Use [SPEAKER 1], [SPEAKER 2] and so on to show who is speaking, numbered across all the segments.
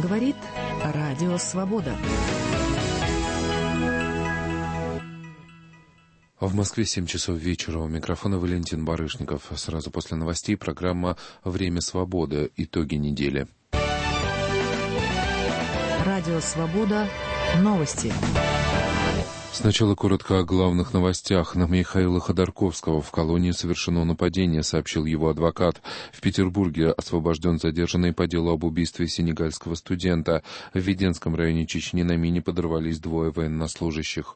[SPEAKER 1] Говорит Радио Свобода.
[SPEAKER 2] В Москве 7 часов вечера. У микрофона Валентин Барышников. Сразу после новостей программа «Время свободы. Итоги недели».
[SPEAKER 1] Радио Свобода. Новости.
[SPEAKER 2] Сначала коротко о главных новостях. На Михаила Ходорковского в колонии совершено нападение, сообщил его адвокат. В Петербурге освобожден задержанный по делу об убийстве сенегальского студента. В Веденском районе Чечни на мине подорвались двое военнослужащих.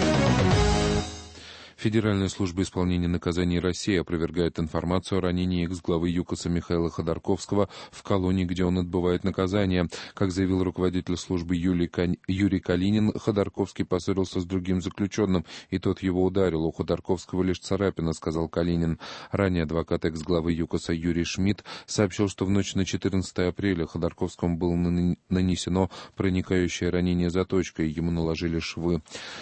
[SPEAKER 2] Федеральная служба исполнения наказаний России опровергает информацию о ранении экс-главы ЮКОСа Михаила Ходорковского в колонии, где он отбывает наказание. Как заявил руководитель службы Юрий Калинин, Ходорковский поссорился с другим заключенным, и тот его ударил. У Ходорковского лишь царапина, сказал Калинин. Ранее адвокат экс-главы ЮКОСа Юрий Шмидт сообщил, что в ночь на 14 апреля Ходорковскому было нанесено проникающее ранение заточкой, ему наложили швы.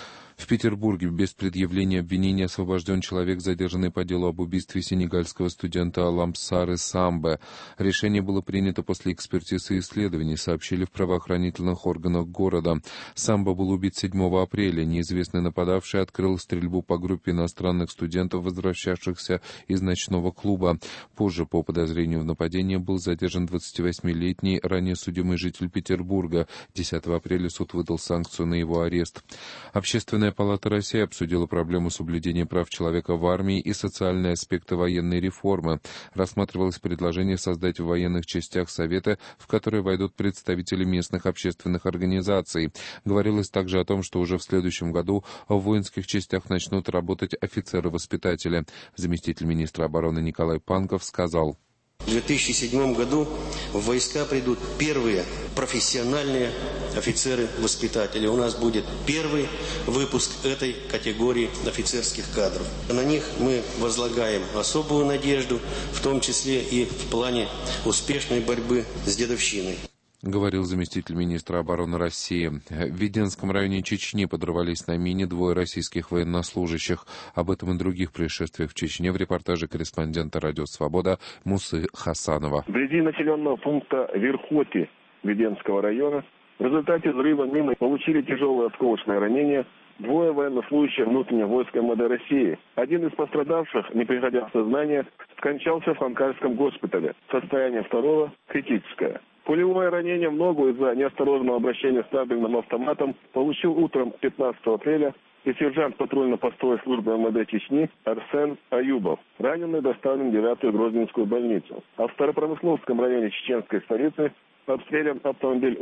[SPEAKER 2] В Петербурге без предъявления обвинения освобожден человек, задержанный по делу об убийстве сенегальского студента Ламсары Самбе. Решение было принято после экспертизы и исследований, сообщили в правоохранительных органах города. Самбе был убит 7 апреля. Неизвестный нападавший открыл стрельбу по группе иностранных студентов, возвращавшихся из ночного клуба. Позже, по подозрению в нападении, был задержан 28-летний, ранее судимый житель Петербурга. 10 апреля суд выдал санкцию на его арест. Общественная палата России обсудила проблему соблюдения прав человека в армии и социальные аспекты военной реформы. Рассматривалось предложение создать в военных частях советы, в которые войдут представители местных общественных организаций. Говорилось также о том, что уже в следующем году в воинских частях начнут работать офицеры-воспитатели. Заместитель министра обороны Николай Панков сказал:
[SPEAKER 3] В 2007 году в войска придут первые профессиональные офицеры-воспитатели. У нас будет первый выпуск этой категории офицерских кадров. На них мы возлагаем особую надежду, в том числе и в плане успешной борьбы с дедовщиной.
[SPEAKER 2] Говорил заместитель министра обороны России. В Веденском районе Чечни подорвались на мине двое российских военнослужащих. Об этом и других происшествиях в Чечне в репортаже корреспондента «Радио Свобода» Мусы Хасанова.
[SPEAKER 4] Вблизи населенного пункта Верхоти Веденского района в результате взрыва мины получили тяжелое осколочное ранение двое военнослужащих внутренних войск МВД России. Один из пострадавших, не приходя в сознание, скончался в Ханкальском госпитале. Состояние второго критическое. Пулевое ранение в ногу из-за неосторожного обращения с табельным автоматом получил утром 15 апреля и сержант патрульно-постовой службы МВД Чечни Арсен Аюбов. Раненый доставлен в 9-ю Грозненскую больницу. А в Старопромысловском районе чеченской столицы обстрелян автомобиль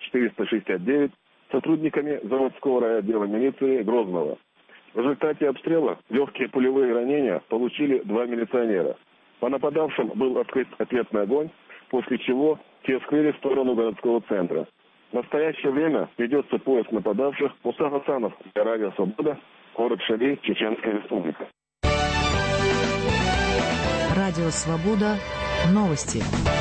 [SPEAKER 4] УАЗ-469 сотрудниками заводского райотдела милиции Грозного. В результате обстрела легкие пулевые ранения получили два милиционера. По нападавшим был открыт ответный огонь, после чего те скрылись в сторону городского центра. В настоящее время ведется поиск нападавших. Муса Хасанов, Радио Свобода, город Шали, Чеченская Республика.
[SPEAKER 1] Радио Свобода. Новости.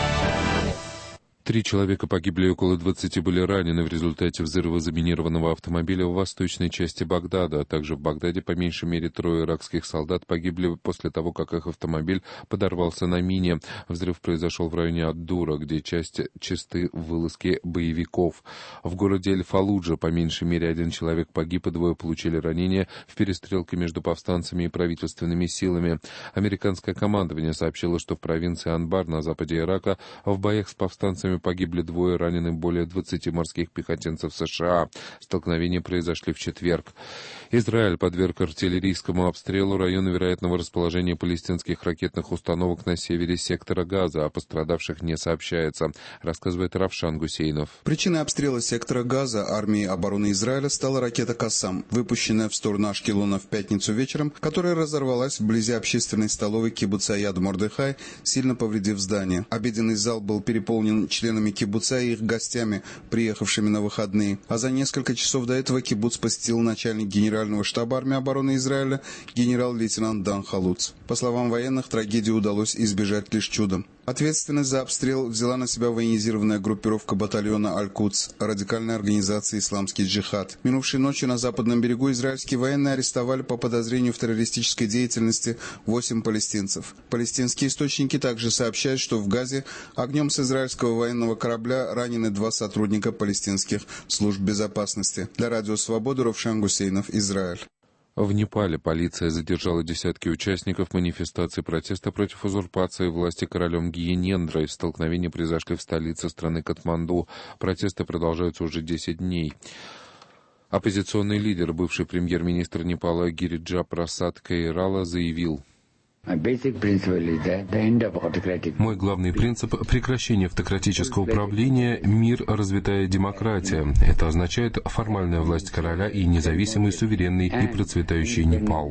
[SPEAKER 2] 3 человека погибли и около 20 были ранены в результате взрыва заминированного автомобиля в восточной части Багдада. Также в Багдаде по меньшей мере 3 иракских солдат погибли после того, как их автомобиль подорвался на мине. Взрыв произошел в районе Ад-Дура, где чисты вылазки боевиков. В городе Эль-Фаллуджа по меньшей мере 1 человек погиб и 2 получили ранения в перестрелке между повстанцами и правительственными силами. Американское командование сообщило, что в провинции Анбар на западе Ирака в боях с повстанцами погибли 2, ранены более 20 морских пехотинцев США. Столкновения произошли в четверг. Израиль подверг артиллерийскому обстрелу районы вероятного расположения палестинских ракетных установок на севере сектора Газа. О пострадавших не сообщается, рассказывает Равшан Гусейнов.
[SPEAKER 5] Причиной обстрела сектора Газа армии обороны Израиля стала ракета «Кассам», выпущенная в сторону Ашкелона в пятницу вечером, которая разорвалась вблизи общественной столовой кибуца Яд-Мордехай, сильно повредив здание. Обеденный зал был переполнен членами кибуца и их гостями, приехавшими на выходные. А за несколько часов до этого кибуц посетил начальник генерального штаба армии обороны Израиля генерал-лейтенант Дан Халуц. По словам военных, трагедию удалось избежать лишь чудом. Ответственность за обстрел взяла на себя военизированная группировка батальона Аль-Кудс, радикальной организации «Исламский джихад». Минувшей ночью на западном берегу израильские военные арестовали по подозрению в террористической деятельности 8 палестинцев. Палестинские источники также сообщают, что в Газе огнем с израильского военного корабля ранены 2 сотрудника палестинских служб безопасности. Для Радио Свобода Ровшан Гусейнов, Израиль.
[SPEAKER 2] В Непале полиция задержала десятки участников манифестации протеста против узурпации власти королем Гьянендрой. Столкновения произошли в столице страны Катманду. Протесты продолжаются уже 10 дней. Оппозиционный лидер, бывший премьер-министр Непала Гириджа Прасад Кайрала заявил:
[SPEAKER 6] «Мой главный принцип – прекращение автократического управления, мир, развитая демократия. Это означает формальная власть короля и независимый, суверенный и процветающий Непал»,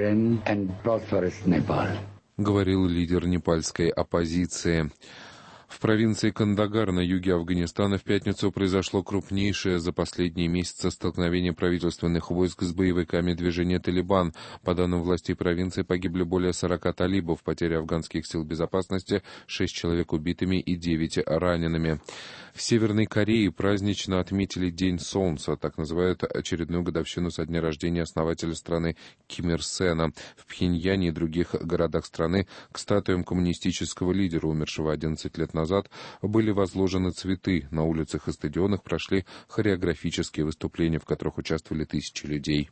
[SPEAKER 2] — говорил лидер непальской оппозиции. В провинции Кандагар на юге Афганистана в пятницу произошло крупнейшее за последние месяцы столкновение правительственных войск с боевиками движения «Талибан». По данным властей провинции, погибли более 40 талибов, потери афганских сил безопасности, 6 человек убитыми и 9 ранеными. В Северной Корее празднично отметили День Солнца, так называют очередную годовщину со дня рождения основателя страны Ким Ир Сена. В Пхеньяне и других городах страны к статуям коммунистического лидера, умершего 11 лет назад, были возложены цветы. На улицах и стадионах прошли хореографические выступления, в которых участвовали тысячи людей.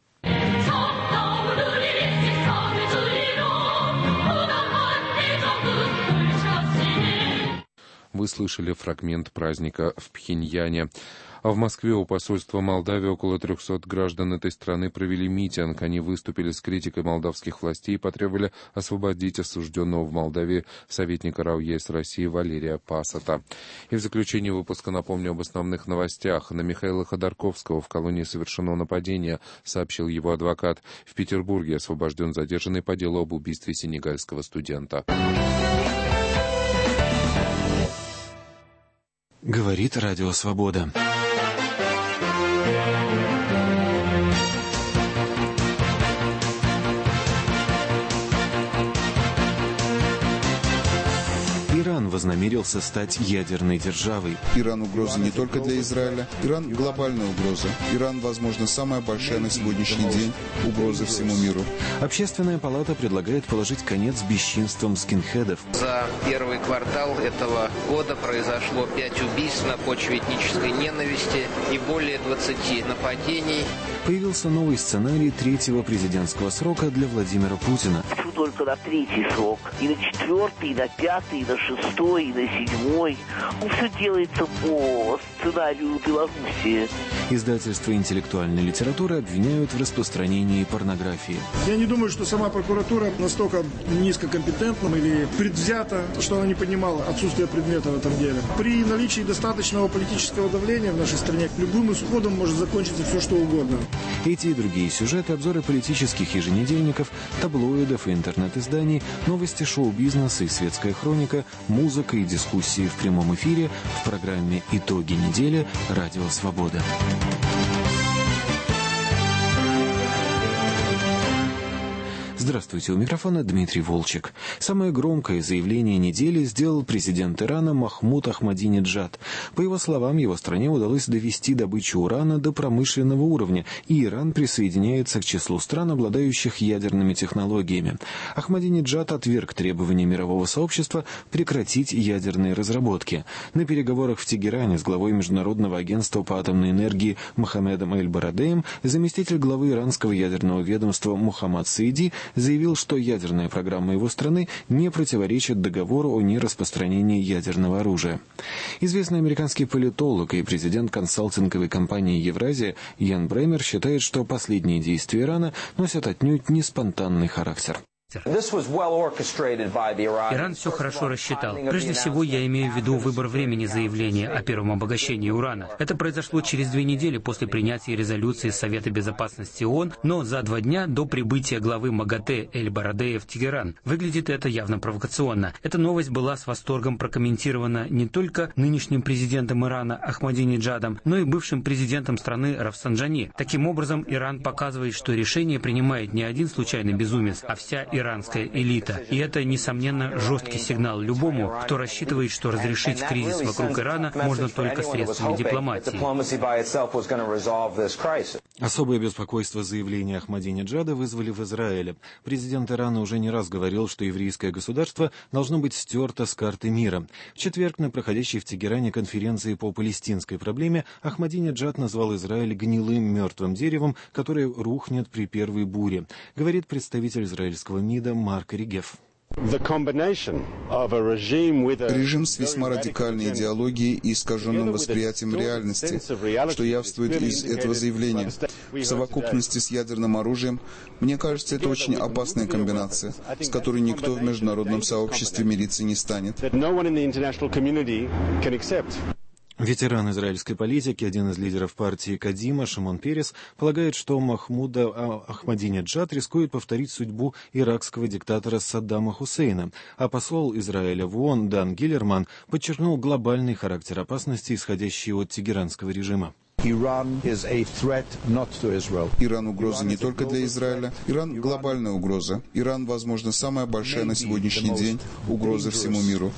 [SPEAKER 2] Вы слышали фрагмент праздника в Пхеньяне. А в Москве у посольства Молдавии около 300 граждан этой страны провели митинг. Они выступили с критикой молдавских властей и потребовали освободить осужденного в Молдавии советника РАО ЕС России Валерия Пасата. И в заключение выпуска напомню об основных новостях. На Михаила Ходорковского в колонии совершено нападение, сообщил его адвокат. В Петербурге освобожден задержанный по делу об убийстве сенегальского студента.
[SPEAKER 7] Говорит Радио Свобода. Иран вознамерился стать ядерной державой.
[SPEAKER 5] Иран угроза не только для Израиля. Иран глобальная угроза. Иран, возможно, самая большая на сегодняшний день угроза всему миру.
[SPEAKER 7] Общественная палата предлагает положить конец бесчинствам скинхедов.
[SPEAKER 8] За первый квартал этого года произошло 5 убийств на почве этнической ненависти и более 20 нападений.
[SPEAKER 7] Появился новый сценарий 3-го президентского срока для Владимира Путина.
[SPEAKER 9] Только на 3-й срок, и на 4-й, и на 5-й, и на 6-й, и на 7-й. Все делается по сценарию Беларуси.
[SPEAKER 7] Издательство интеллектуальной литературы обвиняют в распространении порнографии.
[SPEAKER 10] Я не думаю, что сама прокуратура настолько низкокомпетентна или предвзята, что она не понимала отсутствие предмета в этом деле. При наличии достаточного политического давления в нашей стране любым исходом может закончиться все, что угодно.
[SPEAKER 7] Эти и другие сюжеты, обзоры политических еженедельников, таблоидов и интернет-изданий, новости шоу-бизнеса и светская хроника, музыка и дискуссии в прямом эфире в программе «Итоги недели» Радио Свобода. Здравствуйте, у микрофона Дмитрий Волчек. Самое громкое заявление недели сделал президент Ирана Махмуд Ахмадинеджад. По его словам, его стране удалось довести добычу урана до промышленного уровня, и Иран присоединяется к числу стран, обладающих ядерными технологиями. Ахмадинеджад отверг требования мирового сообщества прекратить ядерные разработки. На переговорах в Тегеране с главой Международного агентства по атомной энергии Мохаммедом Эль-Барадеем заместитель главы иранского ядерного ведомства Мухаммад Саиди заявил, что ядерная программа его страны не противоречит договору о нераспространении ядерного оружия. Известный американский политолог и президент консалтинговой компании «Евразия» Ян Бремер считает, что последние действия Ирана носят отнюдь не спонтанный характер.
[SPEAKER 11] Иран все хорошо рассчитал. Прежде всего, я имею в виду выбор времени заявления о первом обогащении урана. Это произошло через 2 недели после принятия резолюции Совета Безопасности ООН, но за 2 дня до прибытия главы МАГАТЭ Эль-Барадея в Тегеран. Выглядит это явно провокационно. Эта новость была с восторгом прокомментирована не только нынешним президентом Ирана Ахмадинеджадом, но и бывшим президентом страны Рафсанджани. Таким образом, Иран показывает, что решение принимает не один случайный безумец, а вся иранская элита. И это, несомненно, жесткий сигнал любому, кто рассчитывает, что разрешить кризис вокруг Ирана можно только средствами дипломатии.
[SPEAKER 7] Особое беспокойство заявления Ахмадинеджада вызвали в Израиле. Президент Ирана уже не раз говорил, что еврейское государство должно быть стерто с карты мира. В четверг на проходящей в Тегеране конференции по палестинской проблеме Ахмадинеджад назвал Израиль гнилым мертвым деревом, которое рухнет при первой буре, говорит представитель израильского МИДа Марк Регев.
[SPEAKER 5] Режим с весьма радикальной идеологией и искаженным восприятием реальности, что явствует из этого заявления, в совокупности с ядерным оружием, мне кажется, это очень опасная комбинация, с которой никто в международном сообществе мириться не станет.
[SPEAKER 7] Ветеран израильской политики, один из лидеров партии Кадима, Шимон Перес, полагает, что Махмуда Ахмадинеджад рискует повторить судьбу иракского диктатора Саддама Хусейна, а посол Израиля в ООН Дан Гиллерман подчеркнул глобальный характер опасности, исходящей от тегеранского режима.
[SPEAKER 5] Иран угроза не только для Израиля. Иран — глобальная угроза. Иран, возможно, самая большая на сегодняшний день угроза всему миру.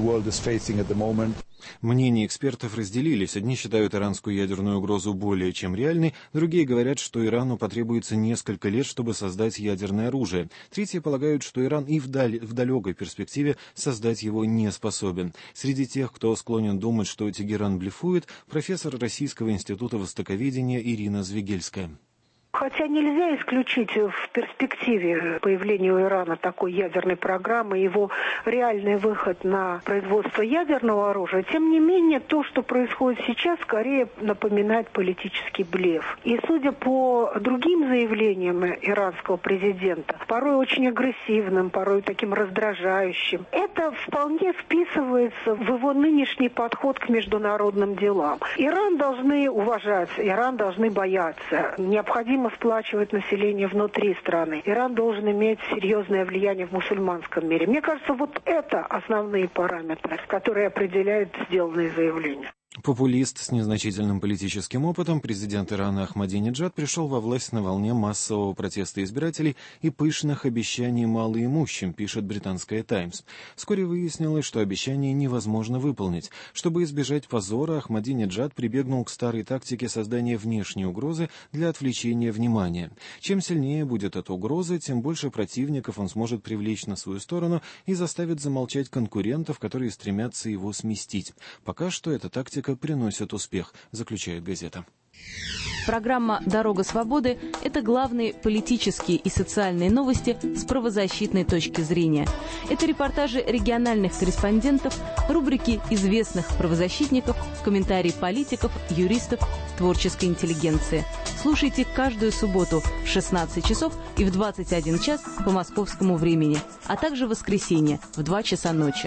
[SPEAKER 7] Мнения экспертов разделились. Одни считают иранскую ядерную угрозу более чем реальной, другие говорят, что Ирану потребуется несколько лет, чтобы создать ядерное оружие. Третьи полагают, что Иран и в далекой перспективе создать его не способен. Среди тех, кто склонен думать, что Тегеран блефует, профессор Российского института востоковедения Ирина Звегельская.
[SPEAKER 12] Хотя нельзя исключить в перспективе появления у Ирана такой ядерной программы, его реальный выход на производство ядерного оружия, тем не менее, то, что происходит сейчас, скорее напоминает политический блеф. И судя по другим заявлениям иранского президента, порой очень агрессивным, порой таким раздражающим, это вполне вписывается в его нынешний подход к международным делам. Иран должны уважать, Иран должны бояться. Необходимо сплачивать население внутри страны. Иран должен иметь серьезное влияние в мусульманском мире. Мне кажется, вот это основные параметры, которые определяют сделанные заявления.
[SPEAKER 7] Популист с незначительным политическим опытом, президент Ирана Ахмадинеджад пришел во власть на волне массового протеста избирателей и пышных обещаний малоимущим, пишет британская «Таймс». Вскоре выяснилось, что обещания невозможно выполнить. Чтобы избежать позора, Ахмадинеджад прибегнул к старой тактике создания внешней угрозы для отвлечения внимания. Чем сильнее будет эта угроза, тем больше противников он сможет привлечь на свою сторону и заставит замолчать конкурентов, которые стремятся его сместить. Пока что эта тактика приносит успех, заключает газета.
[SPEAKER 13] Программа «Дорога свободы» — это главные политические и социальные новости с правозащитной точки зрения. Это репортажи региональных корреспондентов, рубрики известных правозащитников, комментарии политиков, юристов, творческой интеллигенции. Слушайте каждую субботу в 16 часов и в 21 час по московскому времени, а также в воскресенье в 2 часа ночи.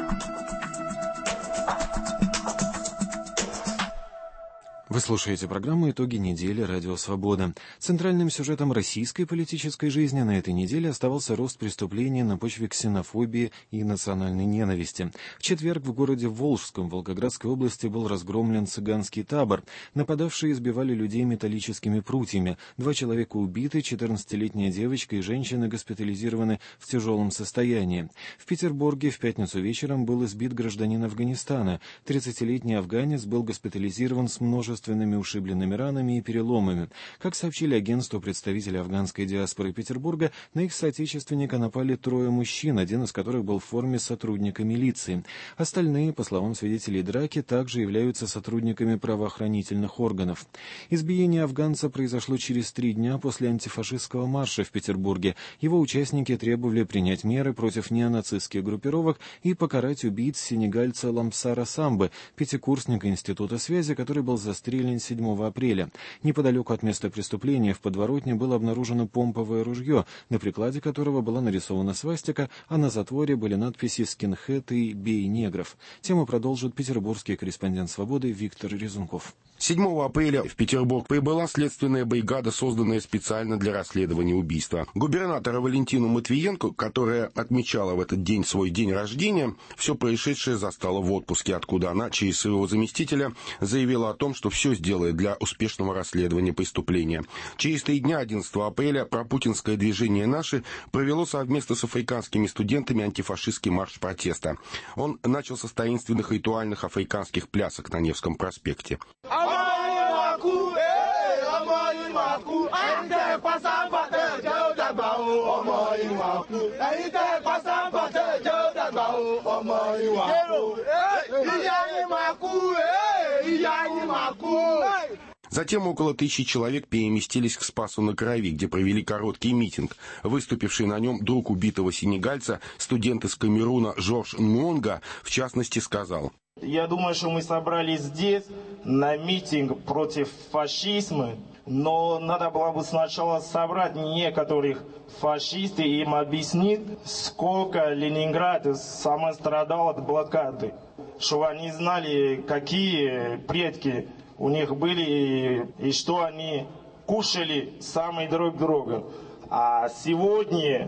[SPEAKER 7] Вы слушаете программу «Итоги недели. Радио Свобода». Центральным сюжетом российской политической жизни на этой неделе оставался рост преступлений на почве ксенофобии и национальной ненависти. В четверг в городе Волжском Волгоградской области был разгромлен цыганский табор. Нападавшие избивали людей металлическими прутьями. 2 человека убиты, 14-летняя девочка и женщина госпитализированы в тяжелом состоянии. В Петербурге в пятницу вечером был избит гражданин Афганистана. 30-летний афганец был госпитализирован с множеством ушибленными ранами и переломами. Как сообщили агентству представители афганской диаспоры Петербурга, на их соотечественника напали 3 мужчин, один из которых был в форме сотрудника милиции. Остальные, по словам свидетелей драки, также являются сотрудниками правоохранительных органов. Избиение афганца произошло через 3 дня после антифашистского марша в Петербурге. Его участники требовали принять меры против неонацистских группировок и покарать убийц сенегальца Ламсара Самбы, пятикурсника Института связи, который был застрелен 7 апреля. Неподалеку от места преступления в подворотне было обнаружено помповое ружье, на прикладе которого была нарисована свастика, а на затворе были надписи «Скинхед» и «Бей негров». Тему продолжит петербургский корреспондент «Свободы» Виктор Резунков.
[SPEAKER 14] 7 апреля в Петербург прибыла следственная бригада, созданная специально для расследования убийства. Губернатора Валентину Матвиенко, которая отмечала в этот день свой день рождения, все происшедшее застала в отпуске, откуда она через своего заместителя заявила о том, что все все сделает для успешного расследования преступления. Через 3 дня, 11 апреля, пропутинское движение «Наши» провело совместно с африканскими студентами антифашистский марш протеста. Он начался с таинственных ритуальных африканских плясок на Невском проспекте. Затем около 1000 человек переместились к Спасу на Крови, где провели короткий митинг. Выступивший на нем друг убитого сенегальца, студент из Камеруна Жорж Нуонга, в частности, сказал:
[SPEAKER 15] «Я думаю, что мы собрались здесь на митинг против фашизма, но надо было бы сначала собрать некоторых фашистов и им объяснить, сколько Ленинград сам страдал от блокады, чтобы они знали, какие предки у них были и что они кушали сами друг друга. А сегодня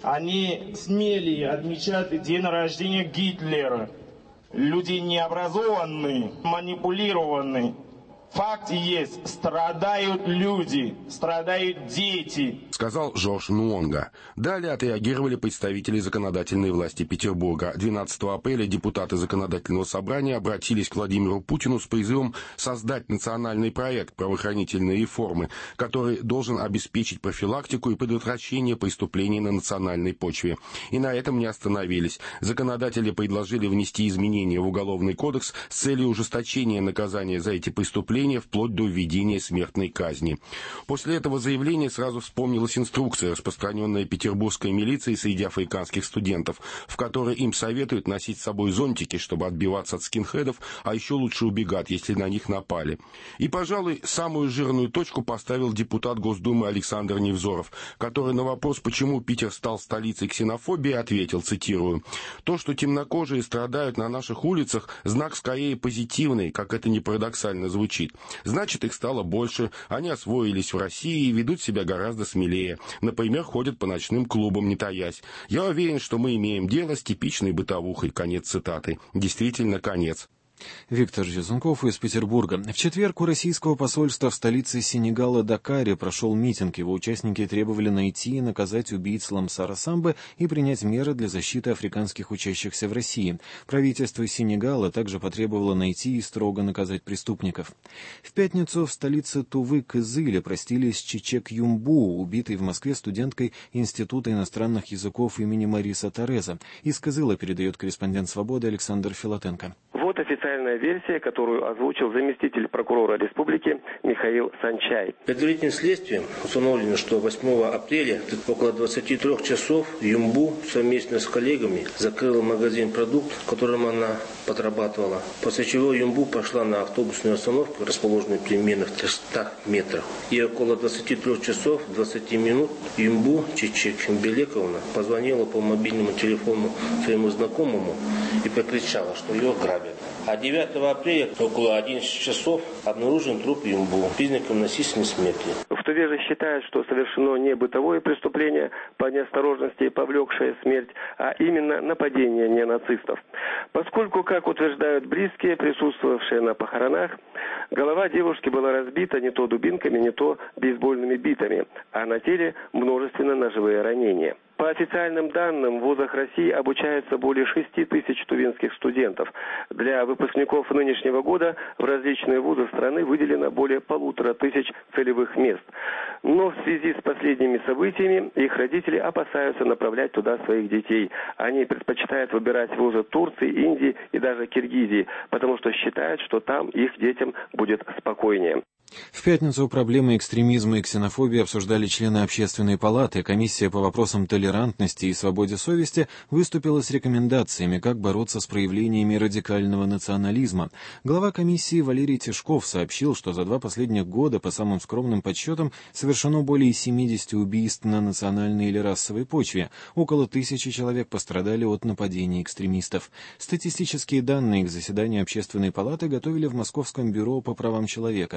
[SPEAKER 15] они смели отмечать день рождения Гитлера. Люди необразованные, манипулированные. Факт есть, страдают люди, страдают дети», — сказал
[SPEAKER 14] Жорж Нуонга. Далее отреагировали представители законодательной власти Петербурга. 12 апреля депутаты Законодательного собрания обратились к Владимиру Путину с призывом создать национальный проект правоохранительной реформы, который должен обеспечить профилактику и предотвращение преступлений на национальной почве. И на этом не остановились. Законодатели предложили внести изменения в Уголовный кодекс с целью ужесточения наказания за эти преступления, вплоть до введения смертной казни. После этого заявления сразу вспомнилась инструкция, распространенная петербургской милицией среди африканских студентов, в которой им советуют носить с собой зонтики, чтобы отбиваться от скинхедов, а еще лучше убегать, если на них напали. И, пожалуй, самую жирную точку поставил депутат Госдумы Александр Невзоров, который на вопрос, почему Питер стал столицей ксенофобии, ответил, цитирую: «То, что темнокожие страдают на наших улицах, знак скорее позитивный, как это ни парадоксально звучит. Значит, их стало больше, они освоились в России и ведут себя гораздо смелее. Например, ходят по ночным клубам, не таясь. Я уверен, что мы имеем дело с типичной бытовухой». Конец цитаты. Действительно, конец.
[SPEAKER 7] Виктор Жезунков из Петербурга. В четверг у российского посольства в столице Сенегала Дакаре прошел митинг. Его участники требовали найти и наказать убийц Ламсара Самбы и принять меры для защиты африканских учащихся в России. Правительство Сенегала также потребовало найти и строго наказать преступников. В пятницу в столице Тувы Кызыле простились с Чечек Юмбу, убитой в Москве студенткой Института иностранных языков имени Мариса Тореза. Из Кызыла передает корреспондент «Свободы» Александр Филатенко.
[SPEAKER 16] Вот официальная версия, которую озвучил заместитель прокурора республики Михаил Санчай.
[SPEAKER 3] Предварительным следствием установлено, что 8 апреля около 23 часов Юмбу совместно с коллегами закрыла магазин «Продукт», в котором она подрабатывала. После чего Юмбу пошла на автобусную остановку, расположенную примерно в 300 метрах. И около 23 часов 20 минут Юмбу Чечек Белековна позвонила по мобильному телефону своему знакомому и прокричала, что ее грабят. А 9 апреля около 11 часов обнаружен труп Юмбу, признаком насильственной смерти.
[SPEAKER 16] В Туве же считают, что совершено не бытовое преступление по неосторожности, повлекшее смерть, а именно нападение ненацистов. Поскольку, как утверждают близкие, присутствовавшие на похоронах, голова девушки была разбита не то дубинками, не то бейсбольными битами, а на теле множественно ножевые ранения. По официальным данным, в вузах России обучается более 6 тысяч тувинских студентов. Для выпускников нынешнего года в различные вузы страны выделено более 1500 целевых мест. Но в связи с последними событиями их родители опасаются направлять туда своих детей. Они предпочитают выбирать вузы Турции, Индии и даже Киргизии, потому что считают, что там их детям будет спокойнее.
[SPEAKER 7] В пятницу проблемы экстремизма и ксенофобии обсуждали члены Общественной палаты. Комиссия по вопросам толерантности и свободе совести выступила с рекомендациями, как бороться с проявлениями радикального национализма. Глава комиссии Валерий Тишков сообщил, что за 2 последних года, по самым скромным подсчетам, совершено более 70 убийств на национальной или расовой почве. Около 1000 человек пострадали от нападений экстремистов. Статистические данные к заседанию Общественной палаты готовили в Московском бюро по правам человека. Говорит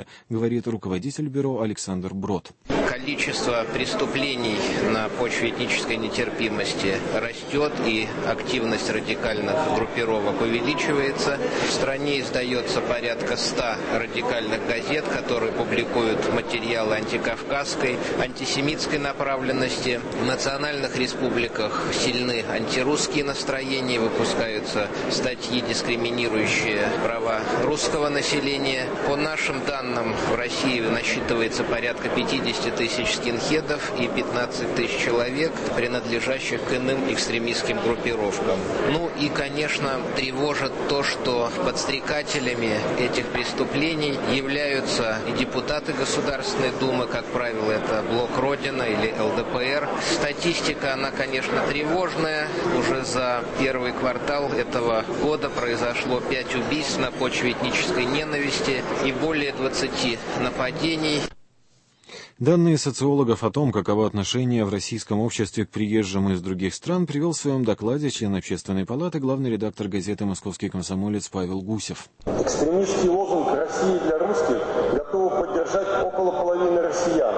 [SPEAKER 7] говорит руководитель бюро Александр Брод.
[SPEAKER 8] Количество преступлений на почве этнической нетерпимости растет, и активность радикальных группировок увеличивается. В стране издается порядка 100 радикальных газет, которые публикуют материалы антикавказской, антисемитской направленности. В национальных республиках сильны антирусские настроения, выпускаются статьи, дискриминирующие права русского населения. По нашим данным, в России насчитывается порядка 50 тысяч скинхедов и 15 тысяч человек, принадлежащих к иным экстремистским группировкам. Ну и, конечно, тревожит то, что подстрекателями этих преступлений являются и депутаты Государственной Думы, как правило, это Блок Родина или ЛДПР. Статистика, она, конечно, тревожная. Уже за первый квартал этого года произошло 5 убийств на почве этнической ненависти и более 20 нападений.
[SPEAKER 7] Данные социологов о том, каково отношение в российском обществе к приезжим из других стран, привел в своем докладе член Общественной палаты, главный редактор газеты «Московский комсомолец» Павел Гусев.
[SPEAKER 17] Экстремистский лозунг «Россия для русских» готовы поддержать около половины россиян.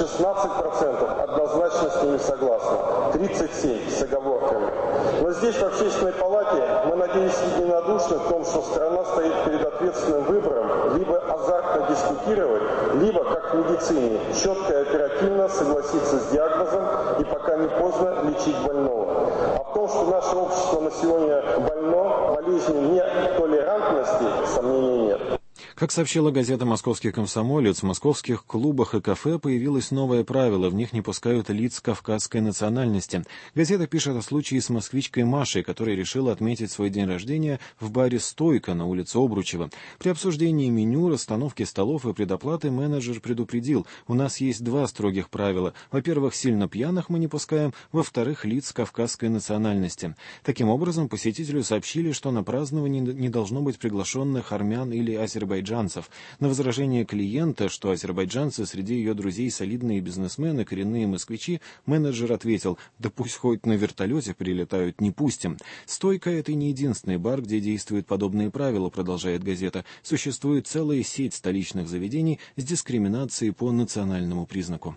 [SPEAKER 17] 16% однозначно с ними согласны, 37% с оговорками. Но здесь, в Общественной палате, мы, надеюсь, единодушны в том, что страна стоит перед ответственным выбором либо азартно дискутировать, либо, как в медицине, четко и оперативно согласиться с диагнозом и пока не поздно лечить больного. А в том, что наше общество на сегодня больно, болезнью нетолерантности, сомнений нет.
[SPEAKER 7] Как сообщила газета «Московский комсомолец», в московских клубах и кафе появилось новое правило – в них не пускают лиц кавказской национальности. Газета пишет о случае с москвичкой Машей, которая решила отметить свой день рождения в баре «Стойка» на улице Обручева. При обсуждении меню, расстановке столов и предоплаты менеджер предупредил: у нас есть 2 строгих правила. Во-первых, сильно пьяных мы не пускаем, во-вторых, лиц кавказской национальности. Таким образом, посетителю сообщили, что на празднование не должно быть приглашенных армян или азербайджанцев. На возражение клиента, что азербайджанцы среди ее друзей солидные бизнесмены, коренные москвичи, менеджер ответил: да пусть хоть на вертолете прилетают, не пустим. «Стойка» — это не единственный бар, где действуют подобные правила, продолжает газета. Существует целая сеть столичных заведений с дискриминацией по национальному признаку.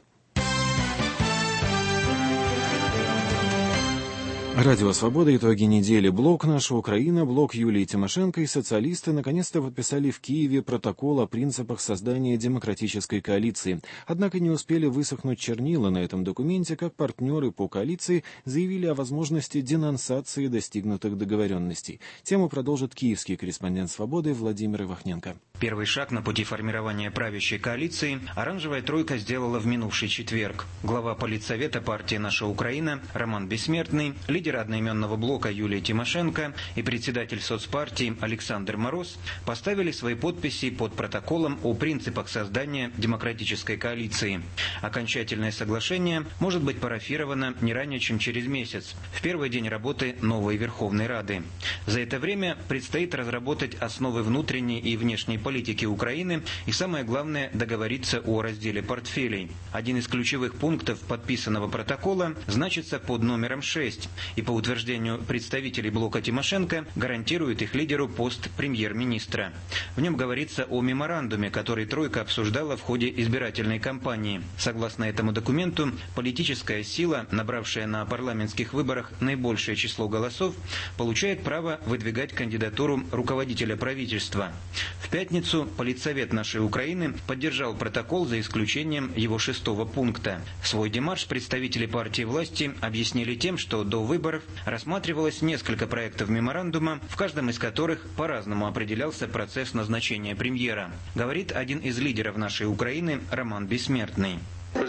[SPEAKER 7] Радио «Свобода. Итоги недели». Блок «Наша Украина», блок Юлии Тимошенко и социалисты наконец-то подписали в Киеве протокол о принципах создания демократической коалиции. Однако не успели высохнуть чернила на этом документе, как партнеры по коалиции заявили о возможности денонсации достигнутых договоренностей. Тему продолжит киевский корреспондент «Свободы» Владимир Ивахненко.
[SPEAKER 18] Первый шаг на пути формирования правящей коалиции «Оранжевая тройка» сделала в минувший четверг. Глава политсовета партии «Наша Украина» Роман Бессмертный, лидер одноименного блока Юлия Тимошенко и председатель соцпартии Александр Мороз поставили свои подписи под протоколом о принципах создания демократической коалиции. Окончательное соглашение может быть парафировано не ранее, чем через месяц, в первый день работы новой Верховной Рады. За это время предстоит разработать основы внутренней и внешней политики Украины и, самое главное, договориться о разделе портфелей. Один из ключевых пунктов подписанного протокола значится под номером 6 и, по утверждению представителей блока Тимошенко, гарантирует их лидеру пост премьер-министра. В нем говорится о меморандуме, который тройка обсуждала в ходе избирательной кампании. Согласно этому документу, политическая сила, набравшая на парламентских выборах наибольшее число голосов, получает право выдвигать кандидатуру руководителя правительства. В пятницу Политсовет нашей Украины поддержал протокол за исключением его 6-го пункта. Свой демарш представители партии власти объяснили тем, что до выборов рассматривалось несколько проектов меморандума, в каждом из которых по-разному определялся процесс назначения премьера. Говорит один из лидеров нашей Украины Роман Бессмертный.
[SPEAKER 19] В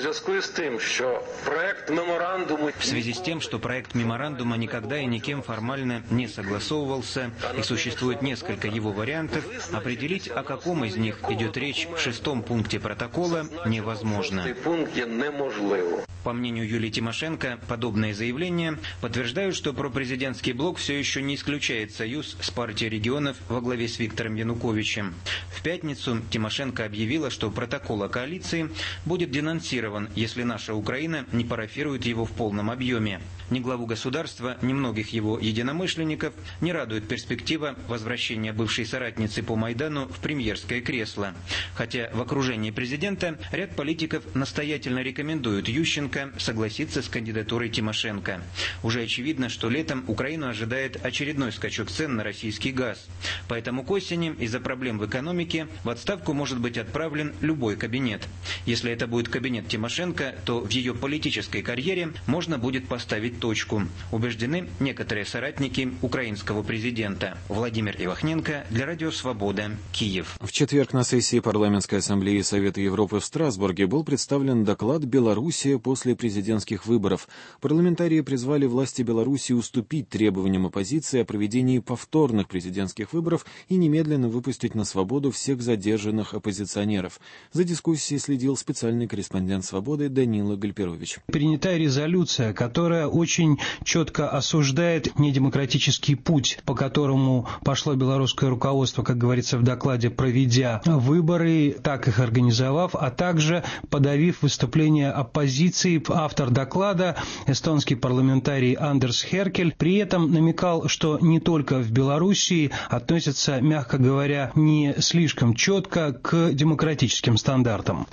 [SPEAKER 19] связи с тем, что проект меморандума никогда и никем формально не согласовывался и существует несколько его вариантов, определить, о каком из них идет речь в 6-м пункте протокола, невозможно. По мнению Юлии Тимошенко, подобные заявления подтверждают, что пропрезидентский блок все еще не исключает союз с партией регионов во главе с Виктором Януковичем. В пятницу Тимошенко объявила, что протокол о коалиции будет денонсирован, если наша Украина не парафирует его в полном объеме.
[SPEAKER 18] Ни главу государства, ни многих его единомышленников не радует перспектива возвращения бывшей соратницы по Майдану в премьерское кресло. Хотя в окружении президента ряд политиков настоятельно рекомендуют Ющенко согласиться с кандидатурой Тимошенко. Уже очевидно, что летом Украину ожидает очередной скачок цен на российский газ. Поэтому к осени из-за проблем в экономике в отставку может быть отправлен любой кабинет. Если это будет кабинет Тимошенко, то в ее политической карьере можно будет поставить точку. Убеждены некоторые соратники украинского президента. Владимир Ивахненко для Радио Свобода, Киев.
[SPEAKER 7] В четверг на сессии Парламентской ассамблеи Совета Европы в Страсбурге был представлен доклад «Белоруссия после президентских выборов». Парламентарии призвали власти Беларуси уступить требованиям оппозиции о проведении повторных президентских выборов и немедленно выпустить на свободу всех задержанных оппозиционеров. За дискуссией следил специальный корреспондент «Свободы» Данила Гальперович.
[SPEAKER 20] Принята резолюция, которая очень четко осуждает недемократический путь, по которому пошло белорусское руководство, как говорится в докладе, проведя выборы, так их организовав, а также подавив выступление оппозиции. Автор доклада, эстонский парламентарий Андерс Херкель, при этом намекал, что не только в Белоруссии относятся, мягко говоря, не слишком четко к демократическим стандартам.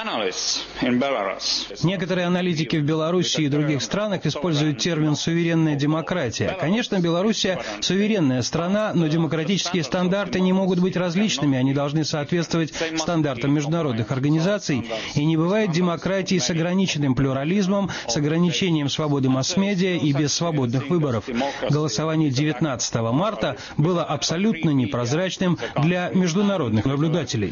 [SPEAKER 20] Некоторые аналитики в Беларуси и других странах используют термин «суверенная демократия». Конечно, Белоруссия суверенная страна, но демократические стандарты не могут быть различными, они должны соответствовать стандартам международных организаций. И не бывает демократии с ограниченным плюрализмом, с ограничением свободы масс-медиа и без свободных выборов. Голосование 19 марта было абсолютно непрозрачным для международных наблюдателей.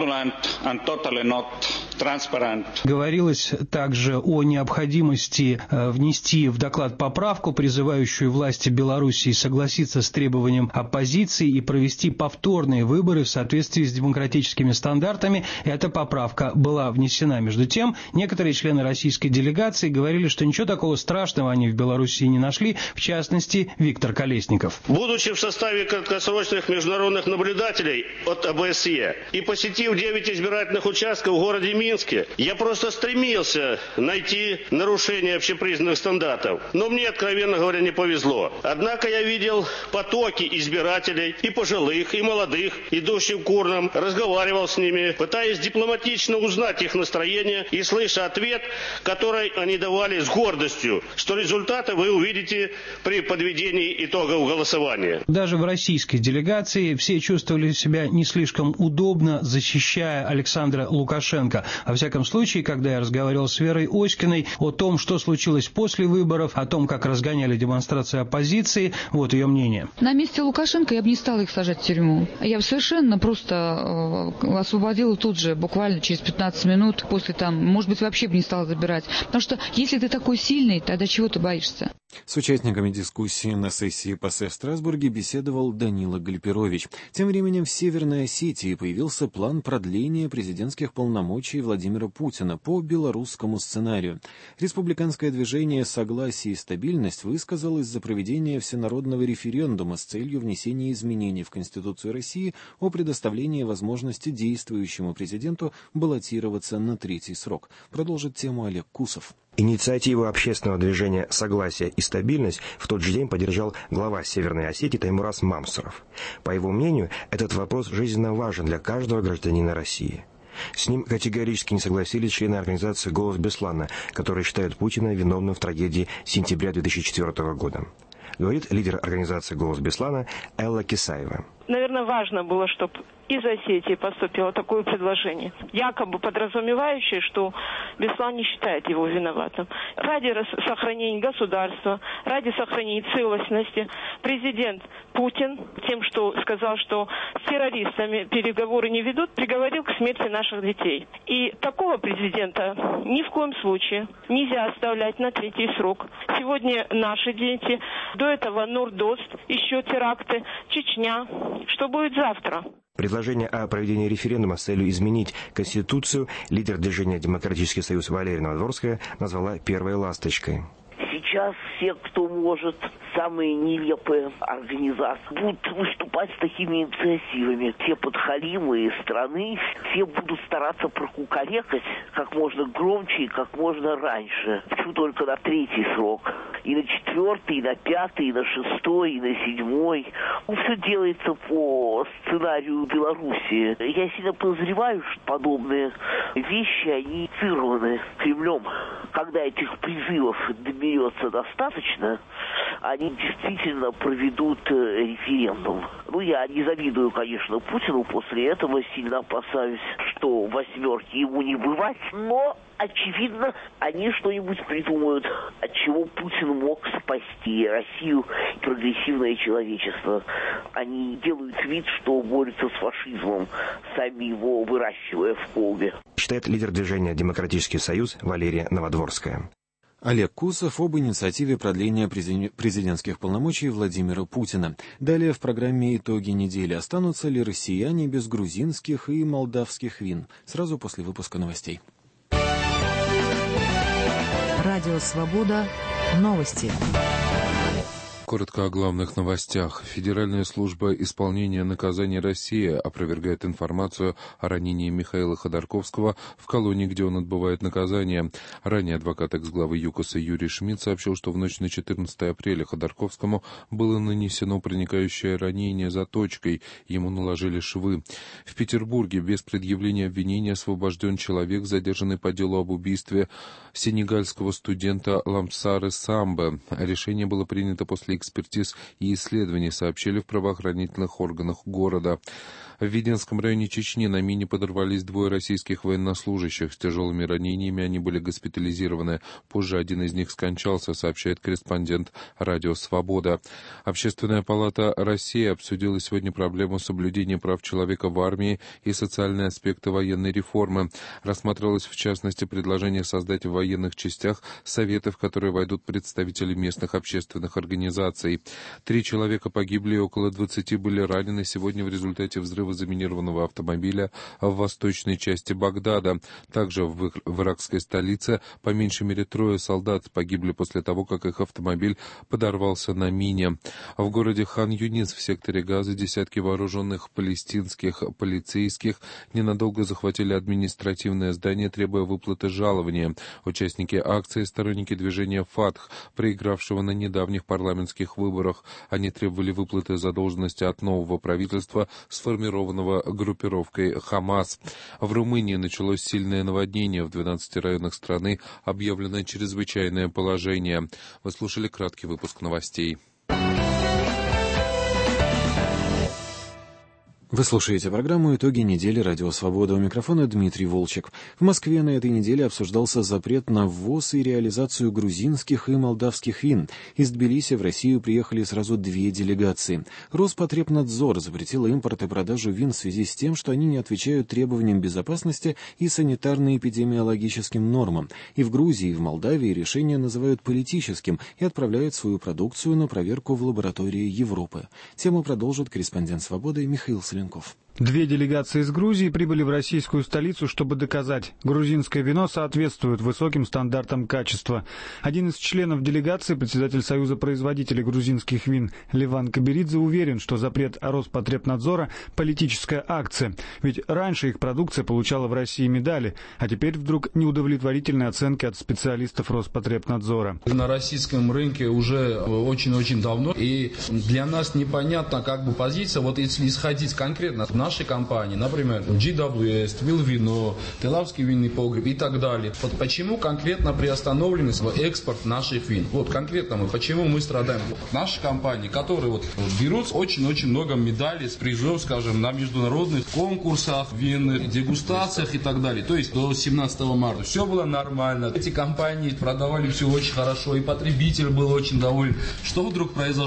[SPEAKER 20] Говорилось также о необходимости внести в доклад поправку, призывающую власти Белоруссии согласиться с требованием оппозиции и провести повторные выборы в соответствии с демократическими стандартами. Эта поправка была внесена. Между тем, некоторые члены российской делегации говорили, что ничего такого страшного они в Белоруссии не нашли, в частности, Виктор Колесников.
[SPEAKER 21] Будучи в составе краткосрочных международных наблюдателей от ОБСЕ и посетив 9 избирательных участков в городе Минске, я просто стремился найти нарушение общепризнанных стандартов. Но мне, откровенно говоря, не повезло. Однако я видел потоки избирателей, и пожилых, и молодых, идущих к урнам, разговаривал с ними, пытаясь дипломатично узнать их настроение и слыша ответ, который они давали с гордостью, что результаты вы увидите при подведении итогов голосования.
[SPEAKER 20] Даже в российской делегации все чувствовали себя не слишком удобно, защищая Александра Лукашенко. Во всяком случае, когда я разговаривал с Верой Оськиной о том, что случилось после выборов, о том, как разгоняли демонстрации оппозиции, вот ее мнение.
[SPEAKER 22] На месте Лукашенко я бы не стала их сажать в тюрьму. Я бы совершенно просто освободила тут же, буквально через 15 минут, после там, может быть, вообще бы не стала забирать. Потому что если ты такой сильный, тогда чего ты боишься?
[SPEAKER 7] С участниками дискуссии на сессии ПАСЕ в Страсбурге беседовал Данила Гальперович. Тем временем в Северной Осетии появился план продления президентских полномочий Владимира Путина по белорусскому сценарию. Республиканское движение «Согласие и стабильность» высказалось за проведение всенародного референдума с целью внесения изменений в Конституцию России о предоставлении возможности действующему президенту баллотироваться на 3-й срок. Продолжит тему Олег Кусов.
[SPEAKER 23] Инициативу общественного движения «Согласие и стабильность» в тот же день поддержал глава Северной Осетии Таймураз Мамсуров. По его мнению, этот вопрос жизненно важен для каждого гражданина России. С ним категорически не согласились члены организации «Голос Беслана», которые считают Путина виновным в трагедии сентября 2004 года. Говорит лидер организации «Голос Беслана» Элла Кисаева.
[SPEAKER 24] Наверное, важно было, чтобы из Осетии поступило такое предложение, якобы подразумевающее, что Беслан не считает его виноватым. Ради сохранения государства, ради сохранения целостности, президент Путин тем, что сказал, что с террористами переговоры не ведут, приговорил к смерти наших детей. И такого президента ни в коем случае нельзя оставлять на 3-й срок. Сегодня наши дети, до этого Нордост, еще теракты, Чечня. Что будет завтра?
[SPEAKER 23] Предложение о проведении референдума с целью изменить Конституцию лидер движения «Демократический союз» Валерия Новодворская назвала первой ласточкой.
[SPEAKER 9] сейчас все, кто может, самые нелепые организации будут выступать с такими инициативами. Все подхалимы страны, все будут стараться прокукарекать как можно громче и как можно раньше. Почему только на 3-й срок? И на 4-й, и на 5-й, и на 6-й, и на 7-й. Все делается по сценарию Белоруссии. Я сильно подозреваю, что подобные вещи, они инициированы Кремлем. Когда этих призывов доберется достаточно, они действительно проведут референдум. Я не завидую, конечно, Путину. После этого сильно опасаюсь, что 8-ки ему не бывать. Но, очевидно, они что-нибудь придумают, от чего Путин мог спасти Россию и прогрессивное человечество. Они делают вид, что борются с фашизмом, сами его выращивая в колбе.
[SPEAKER 23] Считает лидер движения «Демократический союз» Валерия Новодворская.
[SPEAKER 7] Олег Кусов об инициативе продления президентских полномочий Владимира Путина. Далее в программе «Итоги недели». Останутся ли россияне без грузинских и молдавских вин? Сразу после выпуска новостей.
[SPEAKER 1] Радио «Свобода». Новости.
[SPEAKER 2] Коротко о главных новостях. Федеральная служба исполнения наказания России опровергает информацию о ранении Михаила Ходорковского в колонии, где он отбывает наказание. Ранее адвокат экс-главы ЮКОСа Юрий Шмидт сообщил, что в ночь на 14 апреля Ходорковскому было нанесено проникающее ранение заточкой. Ему наложили швы. В Петербурге без предъявления обвинения освобожден человек, задержанный по делу об убийстве сенегальского студента Ламсары Самбе. Решение было принято после экспертиз и исследований, сообщили в правоохранительных органах города. В Веденском районе Чечни на мине подорвались 2 российских военнослужащих. С тяжелыми ранениями они были госпитализированы. Позже один из них скончался, сообщает корреспондент «Радио Свобода». Общественная палата России обсудила сегодня проблему соблюдения прав человека в армии и социальные аспекты военной реформы. Рассматривалось, в частности, предложение создать в военных частях советы, в которые войдут представители местных общественных организаций. 3 человека погибли и около 20 были ранены сегодня в результате взрыва заминированного автомобиля в восточной части Багдада. Также в иракской столице по меньшей мере 3 солдат погибли после того, как их автомобиль подорвался на мине. В городе Хан-Юнис в секторе Газа десятки вооруженных палестинских полицейских ненадолго захватили административное здание, требуя выплаты жалования. Участники акции — сторонники движения «Фатх», проигравшего на недавних парламентских выборах. Они требовали выплаты задолженности от нового правительства, сформированного группировкой «Хамас». В Румынии началось сильное наводнение. В 12 районах страны объявлено чрезвычайное положение. Вы слушали краткий выпуск новостей.
[SPEAKER 7] Вы слушаете программу «Итоги недели. Радио Свобода». У микрофона Дмитрий Волчек. В Москве на этой неделе обсуждался запрет на ввоз и реализацию грузинских и молдавских вин. Из Тбилиси в Россию приехали сразу 2 делегации. Роспотребнадзор запретил импорт и продажу вин в связи с тем, что они не отвечают требованиям безопасности и санитарно-эпидемиологическим нормам. И в Грузии, и в Молдавии решение называют политическим и отправляют свою продукцию на проверку в лаборатории Европы. Тему продолжит корреспондент «Свободы» Михаил Соленков.
[SPEAKER 4] 2 делегации из Грузии прибыли в российскую столицу, чтобы доказать, грузинское вино соответствует высоким стандартам качества. Один из членов делегации, председатель Союза производителей грузинских вин Леван Каберидзе, уверен, что запрет Роспотребнадзора – политическая акция. Ведь раньше их продукция получала в России медали, а теперь вдруг неудовлетворительные оценки от специалистов Роспотребнадзора.
[SPEAKER 6] На российском рынке уже очень-очень давно, и для нас непонятна позиция, вот если исходить конкретно в нашей компании, например, GWS, Вилвино, Телавский винный погреб и так далее. Вот почему конкретно приостановлен экспорт наших вин? Вот конкретно почему мы страдаем? Наши компании, которые берут очень-очень много медалей с призов, скажем, на международных конкурсах, винных дегустациях и так далее. То есть до 17 марта все было нормально. Эти компании продавали все очень хорошо, и потребитель был очень доволен. Что вдруг произошло?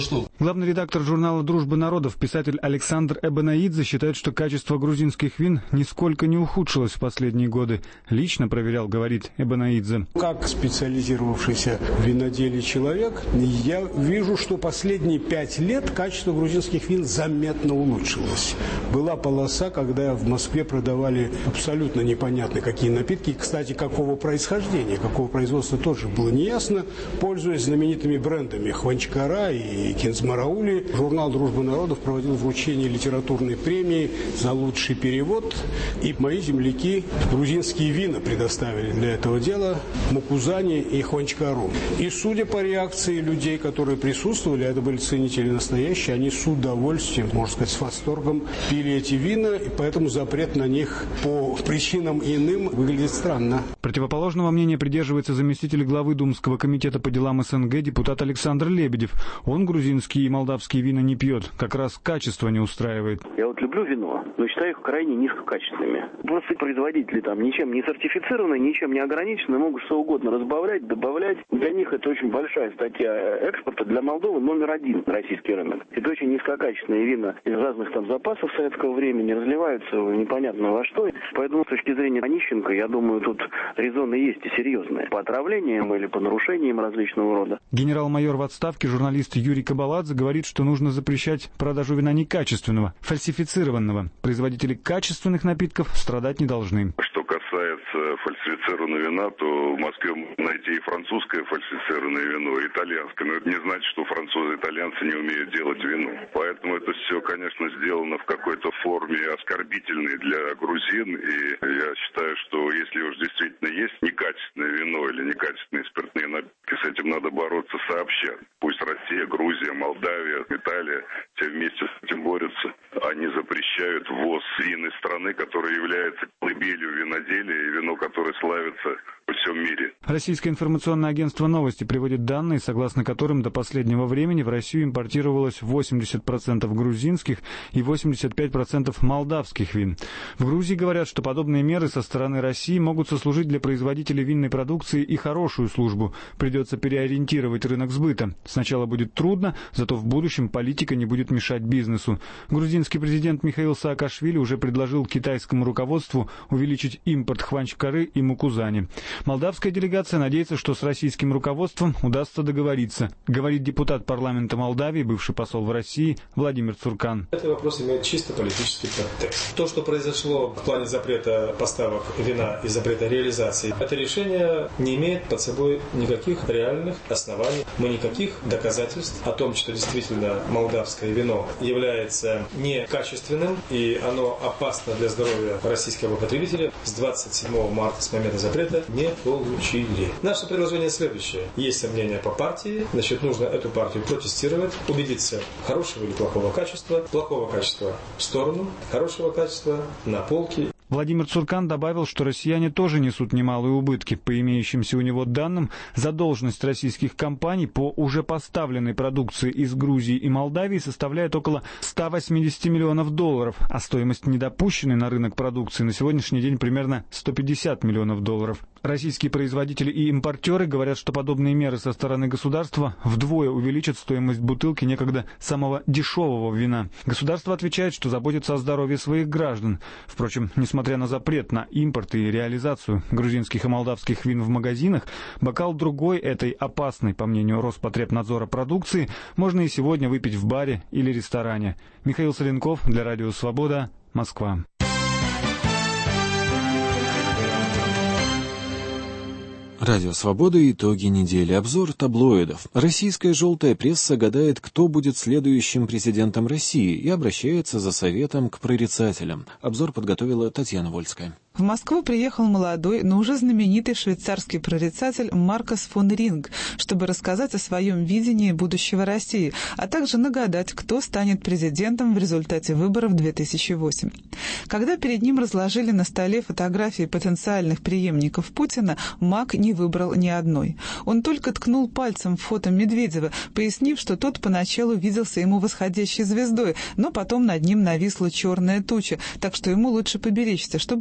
[SPEAKER 4] Главный редактор журнала «Дружба народов», писатель Александр Эбенаидзе считает, что качество грузинских вин нисколько не ухудшилось в последние годы. Лично проверял, говорит Эбенаидзе.
[SPEAKER 5] Как специализировавшийся в виноделии человек, я вижу, что последние 5 лет качество грузинских вин заметно улучшилось. Была полоса, когда в Москве продавали абсолютно непонятно какие напитки. И, кстати, какого происхождения, какого производства тоже было неясно. Пользуясь знаменитыми брендами Хванчкара и Кинзмараули, журнал «Дружба народов» проводил вручение литературной премии за лучший перевод. И мои земляки грузинские вина предоставили для этого дела Мукузани и Хванчкару. И судя по реакции людей, которые присутствовали, это были ценители настоящие, они с удовольствием, можно сказать, с восторгом пили эти вина, и поэтому запрет на них по причинам иным выглядит странно.
[SPEAKER 4] Противоположного мнения придерживается заместитель главы Думского комитета по делам СНГ депутат Александр Лебедев. Он грузинские и молдавские вина не пьет, как раз качество не устраивает.
[SPEAKER 10] Я люблю вино, но считаю их крайне низкокачественными. Просто производители там ничем не сертифицированы, ничем не ограничены, могут что угодно разбавлять, добавлять. Для них это очень большая статья экспорта. Для Молдовы номер 1 российский рынок. Это очень низкокачественные вина из разных там запасов советского времени разливаются непонятно во что. Поэтому с точки зрения Онищенко, я думаю, тут резоны есть и серьезные. По отравлениям или по нарушениям различного рода.
[SPEAKER 4] Генерал-майор в отставке, журналист Юрий Кабаладзе говорит, что нужно запрещать продажу вина некачественного, фальсифицированного. Производители качественных напитков страдать не должны.
[SPEAKER 11] Что касается фальсифицированного вина, то в Москве можно найти и французское фальсифицированное вино, и итальянское. Но это не значит, что французы и итальянцы не умеют делать вино. Поэтому это все, конечно, сделано в какой-то форме оскорбительной для грузин. И я считаю, что если уж действительно есть некачественное вино или некачественные спиртные напитки, с этим надо бороться сообща. Пусть Россия, Грузия, Молдавия, Италия все вместе с этим борются. Они запрещают ввоз вин из страны, которая является колыбелью виноделия и вино, которое славится во всем мире.
[SPEAKER 4] Российское информационное агентство «Новости» приводит данные, согласно которым до последнего времени в Россию импортировалось 80% грузинских и 85% молдавских вин. В Грузии говорят, что подобные меры со стороны России могут сослужить для производителей винной продукции и хорошую службу. Придется переориентировать рынок сбыта. Сначала будет трудно, зато в будущем политика не будет мешать бизнесу. Грузинский президент Михаил Саакашвили уже предложил китайскому руководству увеличить импорт Хванчкары и Мукузани. Молдавская делегация надеется, что с российским руководством удастся договориться, говорит депутат парламента Молдавии, бывший посол в России Владимир Цуркан.
[SPEAKER 12] Этот вопрос имеет чисто политический подтекст. То, что произошло в плане запрета поставок вина и запрета реализации, это решение не имеет под собой никаких реальных оснований. Мы никаких доказательств о том, что действительно молдавское вино является некачественным и оно опасно для здоровья российского потребителя, с 27 марта, с момента запрета, не получили. Наше предложение следующее. Есть сомнения по партии, значит, нужно эту партию протестировать, убедиться, хорошего или плохого качества в сторону, хорошего качества на полке.
[SPEAKER 4] Владимир Цуркан добавил, что россияне тоже несут немалые убытки. По имеющимся у него данным, задолженность российских компаний по уже поставленной продукции из Грузии и Молдавии составляет около 180 миллионов долларов, а стоимость недопущенной на рынок продукции на сегодняшний день примерно 150 миллионов долларов. Российские производители и импортеры говорят, что подобные меры со стороны государства вдвое увеличат стоимость бутылки некогда самого дешевого вина. Государство отвечает, что заботится о здоровье своих граждан. Впрочем, несмотря на запрет на импорт и реализацию грузинских и молдавских вин в магазинах, бокал другой этой опасной, по мнению Роспотребнадзора, продукции можно и сегодня выпить в баре или ресторане. Михаил Соленков для Радио Свобода, Москва.
[SPEAKER 7] Радио «Свобода» итоги недели. Обзор таблоидов. Российская желтая пресса гадает, кто будет следующим президентом России, и обращается за советом к прорицателям. Обзор подготовила Татьяна Вольская.
[SPEAKER 25] В Москву приехал молодой, но уже знаменитый швейцарский прорицатель Маркос фон Ринг, чтобы рассказать о своем видении будущего России, а также нагадать, кто станет президентом в результате выборов 2008. Когда перед ним разложили на столе фотографии потенциальных преемников Путина, маг не выбрал ни одной. Он только ткнул пальцем в фото Медведева, пояснив, что тот поначалу виделся ему восходящей звездой, но потом над ним нависла черная туча, так что ему лучше поберечься, чтобы не повторить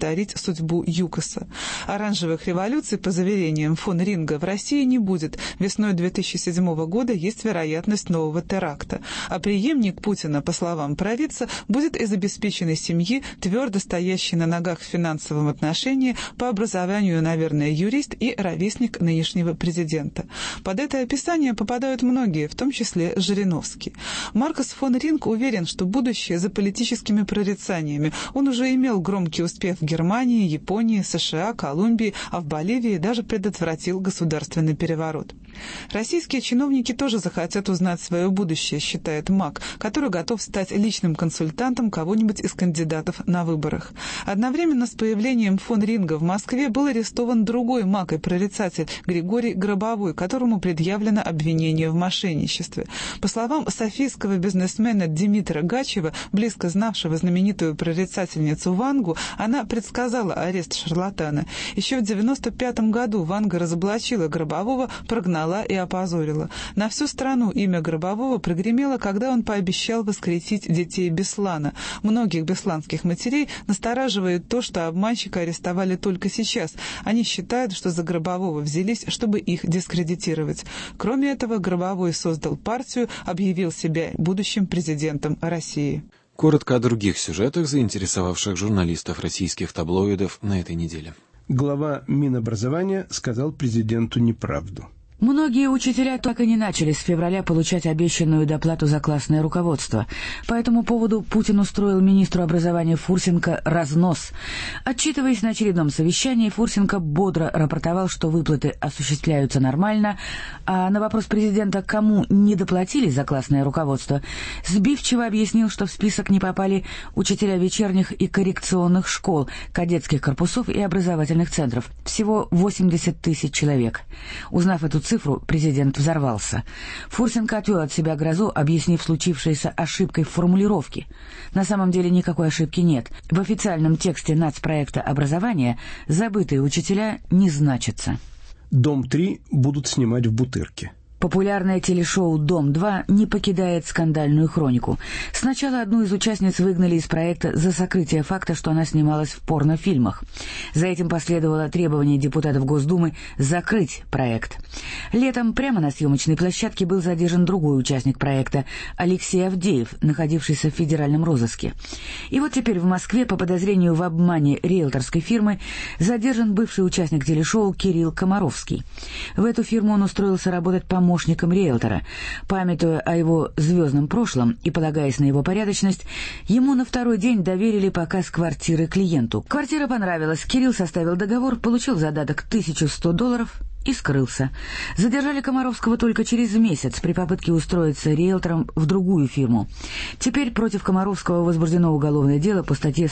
[SPEAKER 25] повторить судьбу ЮКОСа. Оранжевых революций, по заверениям фон Ринга, в России не будет. Весной 2007 года есть вероятность нового теракта. А преемник Путина, по словам провидца, будет из обеспеченной семьи, твердо стоящей на ногах в финансовом отношении, по образованию, наверное, юрист и ровесник нынешнего президента. Под это описание попадают многие, в том числе Жириновский. Маркос фон Ринг уверен, что будущее за политическими прорицаниями. Он уже имел громкий успех в Германии, Японии, США, Колумбии, а в Боливии даже предотвратил государственный переворот. Российские чиновники тоже захотят узнать свое будущее, считает МАК, который готов стать личным консультантом кого-нибудь из кандидатов на выборах. Одновременно с появлением фон Ринга в Москве был арестован другой МАК и прорицатель Григорий Гробовой, которому предъявлено обвинение в мошенничестве. По словам софийского бизнесмена Димитра Гачева, близко знавшего знаменитую прорицательницу Вангу, она предсказала арест шарлатана. Еще в 1995 году Ванга разоблачила Гробового, прогнала и опозорила. На всю страну имя Гробового прогремело, когда он пообещал воскресить детей Беслана. Многих бесланских матерей настораживает то, что обманщика арестовали только сейчас. Они считают, что за Гробового взялись, чтобы их дискредитировать. Кроме этого, Гробовой создал партию, объявил себя будущим президентом России.
[SPEAKER 7] Коротко о других сюжетах, заинтересовавших журналистов российских таблоидов на этой неделе.
[SPEAKER 3] Глава Минобразования сказал президенту неправду.
[SPEAKER 1] Многие учителя так и не начали с февраля получать обещанную доплату за классное руководство. По этому поводу Путин устроил министру образования Фурсенко разнос. Отчитываясь на очередном совещании, Фурсенко бодро рапортовал, что выплаты осуществляются нормально, а на вопрос президента, кому не доплатили за классное руководство, сбивчиво объяснил, что в список не попали учителя вечерних и коррекционных школ, кадетских корпусов и образовательных центров. Всего 80 тысяч человек. Узнав эту цифру, президент взорвался. Фурсенко отвел от себя грозу, объяснив случившееся ошибкой в формулировке. На самом деле никакой ошибки нет. В официальном тексте нацпроекта образования забытые учителя не значатся.
[SPEAKER 3] «Дом-3» будут снимать в Бутырке.
[SPEAKER 1] Популярное телешоу «Дом-2» не покидает скандальную хронику. Сначала одну из участниц выгнали из проекта за сокрытие факта, что она снималась в порнофильмах. За этим последовало требование депутатов Госдумы закрыть проект. Летом прямо на съемочной площадке был задержан другой участник проекта — Алексей Авдеев, находившийся в федеральном розыске. И вот теперь в Москве по подозрению в обмане риэлторской фирмы задержан бывший участник телешоу Кирилл Комаровский. В эту фирму он устроился работать помощником риэлтора. Памятуя о его звездном прошлом и полагаясь на его порядочность, ему на второй день доверили показ квартиры клиенту. Квартира понравилась, Кирилл составил договор, получил задаток $1100 и скрылся. Задержали Комаровского только через месяц при попытке устроиться риэлтором в другую фирму. Теперь против Комаровского возбуждено уголовное дело по статье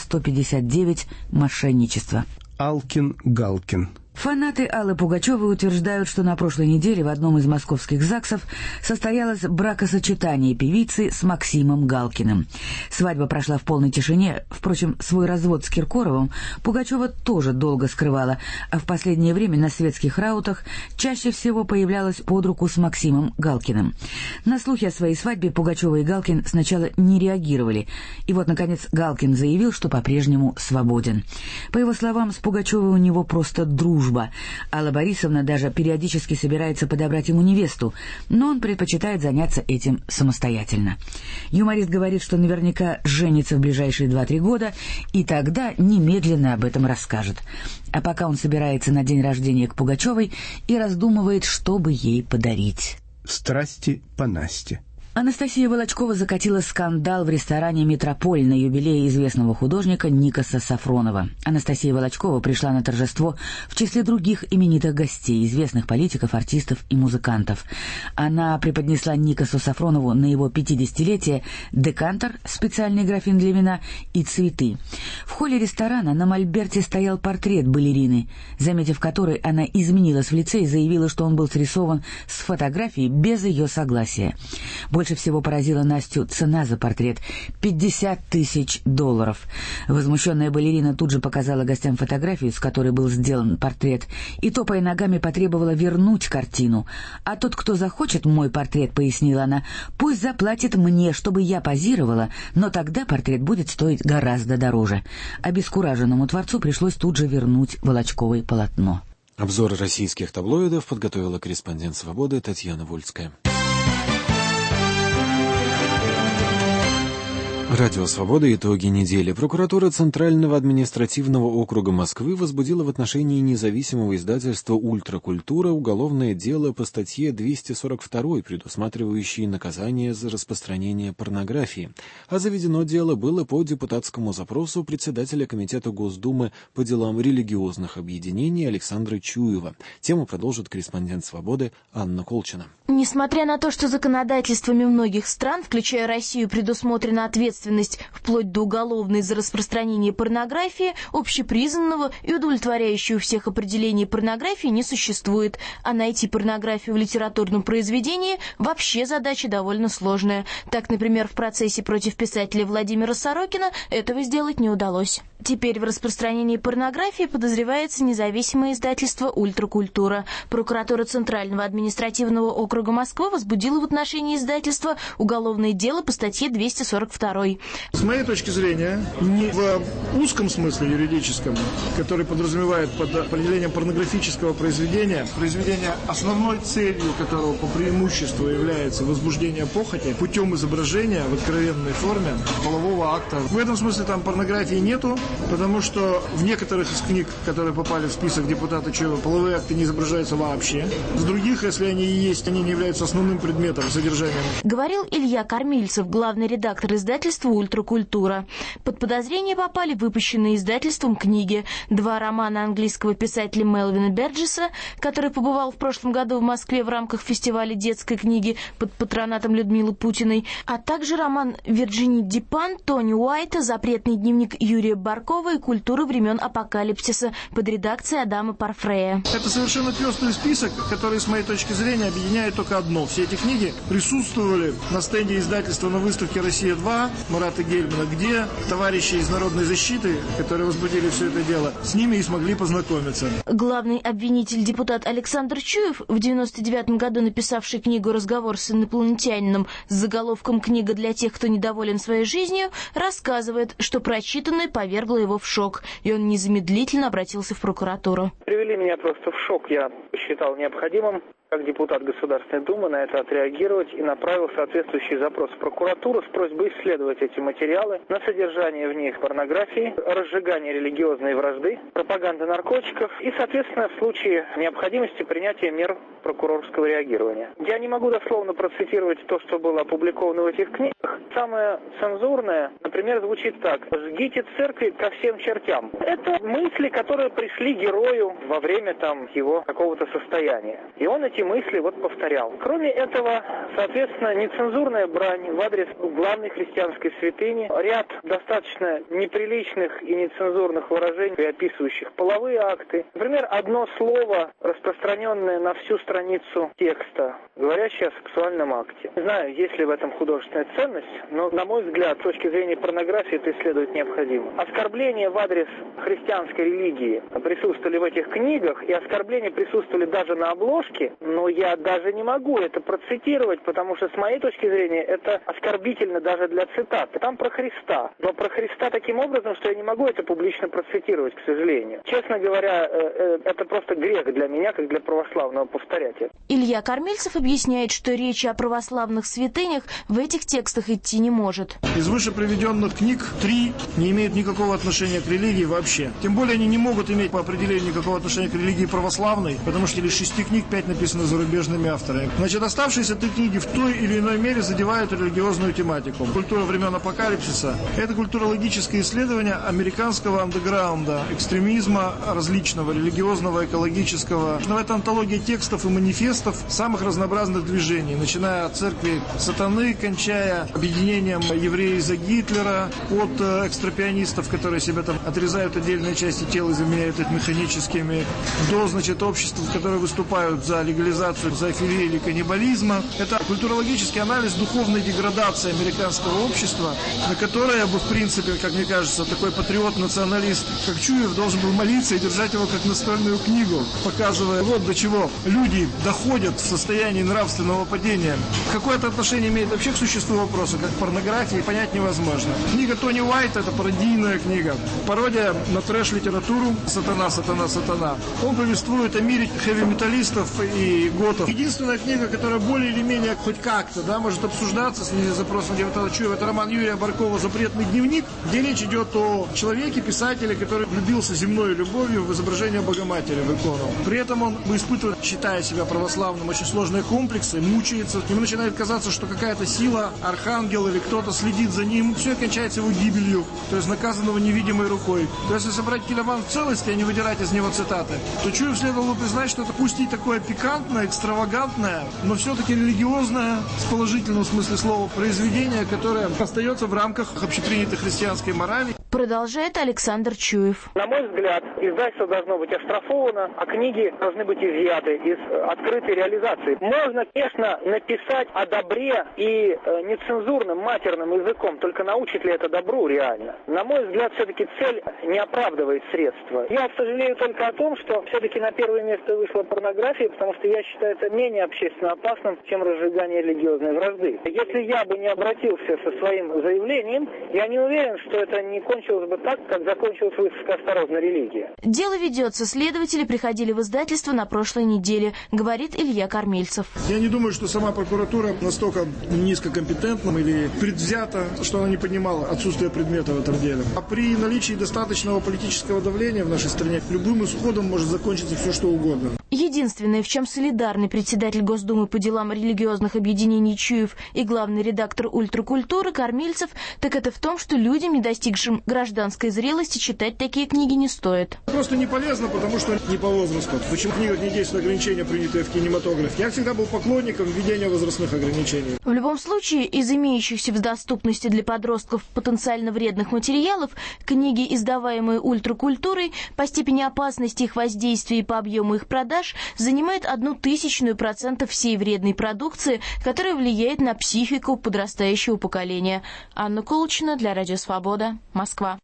[SPEAKER 1] 159 «Мошенничество».
[SPEAKER 3] Алкин-Галкин.
[SPEAKER 1] Фанаты Аллы Пугачевой утверждают, что на прошлой неделе в одном из московских ЗАГСов состоялось бракосочетание певицы с Максимом Галкиным. Свадьба прошла в полной тишине. Впрочем, свой развод с Киркоровым Пугачева тоже долго скрывала, а в последнее время на светских раутах чаще всего появлялась под руку с Максимом Галкиным. На слухи о своей свадьбе Пугачева и Галкин сначала не реагировали. И вот, наконец, Галкин заявил, что по-прежнему свободен. По его словам, с Пугачевой у него просто дружба. Алла Борисовна даже периодически собирается подобрать ему невесту, но он предпочитает заняться этим самостоятельно. Юморист говорит, что наверняка женится в ближайшие 2-3 года, и тогда немедленно об этом расскажет. А пока он собирается на день рождения к Пугачевой и раздумывает, что бы ей подарить.
[SPEAKER 3] Страсти по Насте.
[SPEAKER 1] Анастасия Волочкова закатила скандал в ресторане «Метрополь» на юбилее известного художника Никоса Сафронова. Анастасия Волочкова пришла на торжество в числе других именитых гостей, известных политиков, артистов и музыкантов. Она преподнесла Никосу Сафронову на его 50-летие декантер, специальный графин для вина, и цветы. В холле ресторана на мольберте стоял портрет балерины, заметив который, она изменилась в лице и заявила, что он был срисован с фотографией без ее согласия. Больше всего поразила Настю цена за портрет — $50 тысяч. Возмущенная балерина тут же показала гостям фотографию, с которой был сделан портрет, и, топая ногами, потребовала вернуть картину. «А тот, кто захочет мой портрет, — пояснила она, — пусть заплатит мне, чтобы я позировала, но тогда портрет будет стоить гораздо дороже». Обескураженному творцу пришлось тут же вернуть Волочковой полотно.
[SPEAKER 7] Обзор российских таблоидов подготовила корреспондент «Свободы» Татьяна Вольская. Радио «Свобода». Итоги недели. Прокуратура Центрального административного округа Москвы возбудила в отношении независимого издательства «Ультракультура» уголовное дело по статье 242, предусматривающей наказание за распространение порнографии. А заведено дело было по депутатскому запросу председателя Комитета Госдумы по делам религиозных объединений Александра Чуева. Тему продолжит корреспондент «Свободы» Анна Колчина.
[SPEAKER 8] Несмотря на то, что законодательствами многих стран, включая Россию, предусмотрена ответственность вплоть до уголовной за распространение порнографии, общепризнанного и удовлетворяющего всех определений порнографии не существует, а найти порнографию в литературном произведении вообще задача довольно сложная. Так, например, в процессе против писателя Владимира Сорокина этого сделать не удалось. Теперь в распространении порнографии подозревается независимое издательство «Ультракультура». Прокуратура Центрального административного округа Москвы возбудила в отношении издательства уголовное дело по статье 242.
[SPEAKER 13] С моей точки зрения, не в узком смысле юридическом, который подразумевает под определением порнографического произведения, основной целью которого по преимуществу является возбуждение похоти путем изображения в откровенной форме полового акта. В этом смысле там порнографии нету, потому что в некоторых из книг, которые попали в список депутата Чуева, половые акты не изображаются вообще. В других, если они и есть, они не являются основным предметом содержания.
[SPEAKER 8] Говорил Илья Кормильцев, главный редактор издательства «Ультракультура». Под подозрение попали выпущенные издательством книги: 2 романа английского писателя Мелвина Берджеса, который побывал в прошлом году в Москве в рамках фестиваля детской книги под патронатом Людмилы Путиной, а также роман Вирджинии Дипан, Тони Уайта, «Запретный дневник» Юрия Баркова и «Культура времен апокалипсиса» под редакцией Адама Парфрея.
[SPEAKER 13] Это совершенно пестрый список, который, с моей точки зрения, объединяет только одно. Все эти книги присутствовали на стенде издательства на выставке «Россия-2» Марата Гельмана, где товарищи из Народной защиты, которые возбудили все это дело, с ними и смогли познакомиться.
[SPEAKER 8] Главный обвинитель, депутат Александр Чуев, в 1999 году написавший книгу «Разговор с инопланетянином» с заголовком «Книга для тех, кто недоволен своей жизнью», рассказывает, что прочитанное повергло его в шок, и он незамедлительно обратился в прокуратуру.
[SPEAKER 14] Привели меня просто в шок. Я посчитал необходимым, как депутат Государственной Думы, на это отреагировать и направил соответствующий запрос в прокуратуру с просьбой исследовать эти материалы на содержание в них порнографии, разжигание религиозной вражды, пропаганды наркотиков и, соответственно, в случае необходимости принятия мер прокурорского реагирования. Я не могу дословно процитировать то, что было опубликовано в этих книгах. Самое цензурное, например, звучит так: «Жгите церкви ко всем чертям». Это мысли, которые пришли герою во время его какого-то состояния. И он эти мысли повторял. Кроме этого, соответственно, нецензурная брань в адрес главной христианской святыни, ряд достаточно неприличных и нецензурных выражений, описывающих половые акты. Например, одно слово, распространенное на всю страницу текста, говорящее о сексуальном акте. Не знаю, есть ли в этом художественная ценность, но, на мой взгляд, с точки зрения порнографии это исследовать необходимо. Оскорбления в адрес христианской религии присутствовали в этих книгах, и оскорбления присутствовали даже на обложке, но я даже не могу это процитировать, потому что, с моей точки зрения, это оскорбительно даже для цитат. Там про Христа, но про Христа таким образом, что я не могу это публично процитировать, к сожалению. Честно говоря, это просто грех для меня, как для православного, повторять это.
[SPEAKER 8] Илья Кормильцев объясняет, что речь о православных святынях в этих текстах идти не может.
[SPEAKER 13] Из выше приведенных книг 3 не имеют никакого отношения к религии вообще. Тем более они не могут иметь по определению никакого отношения к религии православной, потому что из 6 книг 5 написано зарубежными авторами. Значит, оставшиеся 3 книги в той или иной мере задевают религиозную тематику. «Культура времен апокалипсиса» — это культурологическое исследование американского андеграунда, экстремизма различного, религиозного, экологического. Но это антология текстов и манифестов самых разнообразных движений, начиная от церкви сатаны, кончая объединением объединением «Евреи за Гитлера», от экстрапионистов, которые себя там отрезают отдельные части тела и заменяют их механическими, до, обществ, которые выступают за легализацию зоофилии или каннибализма. Это культурологический анализ духовной деградации американского общества, на которое бы, в принципе, как мне кажется, такой патриот-националист, как Чуев, должен был молиться и держать его как настольную книгу, показывая, вот до чего люди доходят в состоянии нравственного падения. Какое-то отношение имеет вообще к существу вопроса, как к порнографии, понять невозможно. Книга Тони Уайта – это пародийная книга. Пародия на трэш-литературу «Сатана, сатана, сатана». Он повествует о мире хэви-металлистов и готов. Единственная книга, которая более или менее хоть как-то, может обсуждаться с запросом Лева Чуева, это роман Юрия Баркова «Запретный дневник», где речь идет о человеке, писателе, который влюбился земной любовью в изображение Богоматери в икону. При этом он испытывает, считая себя православным, очень сложные комплексы, мучается. Ему начинает казаться, что какая-то сила, архангел или кто-то следит за ним. Все кончается его гибелью, то есть наказанного невидимой рукой. То есть, если собрать Килебан в целости, а не выдирать из него цитаты, то Чуев следовало признать, что это пусть и такое пикантное, экстравагантное, но все-таки религиозное, в положительном смысле слова, произведение, которое остается в рамках общепринятой христианской морали.
[SPEAKER 8] Продолжает Александр Чуев.
[SPEAKER 14] На мой взгляд, издательство должно быть оштрафовано, а книги должны быть изъяты из открытой реализации. Можно, конечно, написать о добре и нецензурным матерным языком, только научит ли это добру реально? На мой взгляд, все-таки цель не оправдывает средства. Я сожалею только о том, что все-таки на первое место вышла порнография, потому что я считаю это менее общественно опасным, чем разжигание религиозной вражды. Если я бы не обратился со своим заявлением, я не уверен, что это не кончилось бы так, как закончилась выставка «Осторожно, религия».
[SPEAKER 8] Дело ведется. Следователи приходили в издательство на прошлой неделе, говорит Илья Кормильцев.
[SPEAKER 13] Я не думаю, что сама прокуратура настолько низкокомпетентна или предвзята, что она не понимала отсутствие предмета в этом деле. А при наличии достаточного политического давления в нашей стране любым исходом может закончиться все, что угодно.
[SPEAKER 8] Единственное, в чем солидарный председатель Госдумы по делам религиозных объединений Чуев и главный редактор «Ультракультуры» Кормильцев, так это в том, что людям, не достигшим гражданской зрелости, читать такие книги не стоит.
[SPEAKER 13] Просто не полезно, потому что не по возрасту. Почему в книгах не действуют ограничения, принятые в кинематографе? Я всегда был поклонником введения возрастных ограничений.
[SPEAKER 8] В любом случае, из имеющихся в доступности для подростков потенциально вредных материалов, книги, издаваемые «Ультракультурой», по степени опасности их воздействия и по объему их продаж, занимает 0,01% всей вредной продукции, которая влияет на психику подрастающего поколения. Анна Колчина для Радио Свобода, Москва.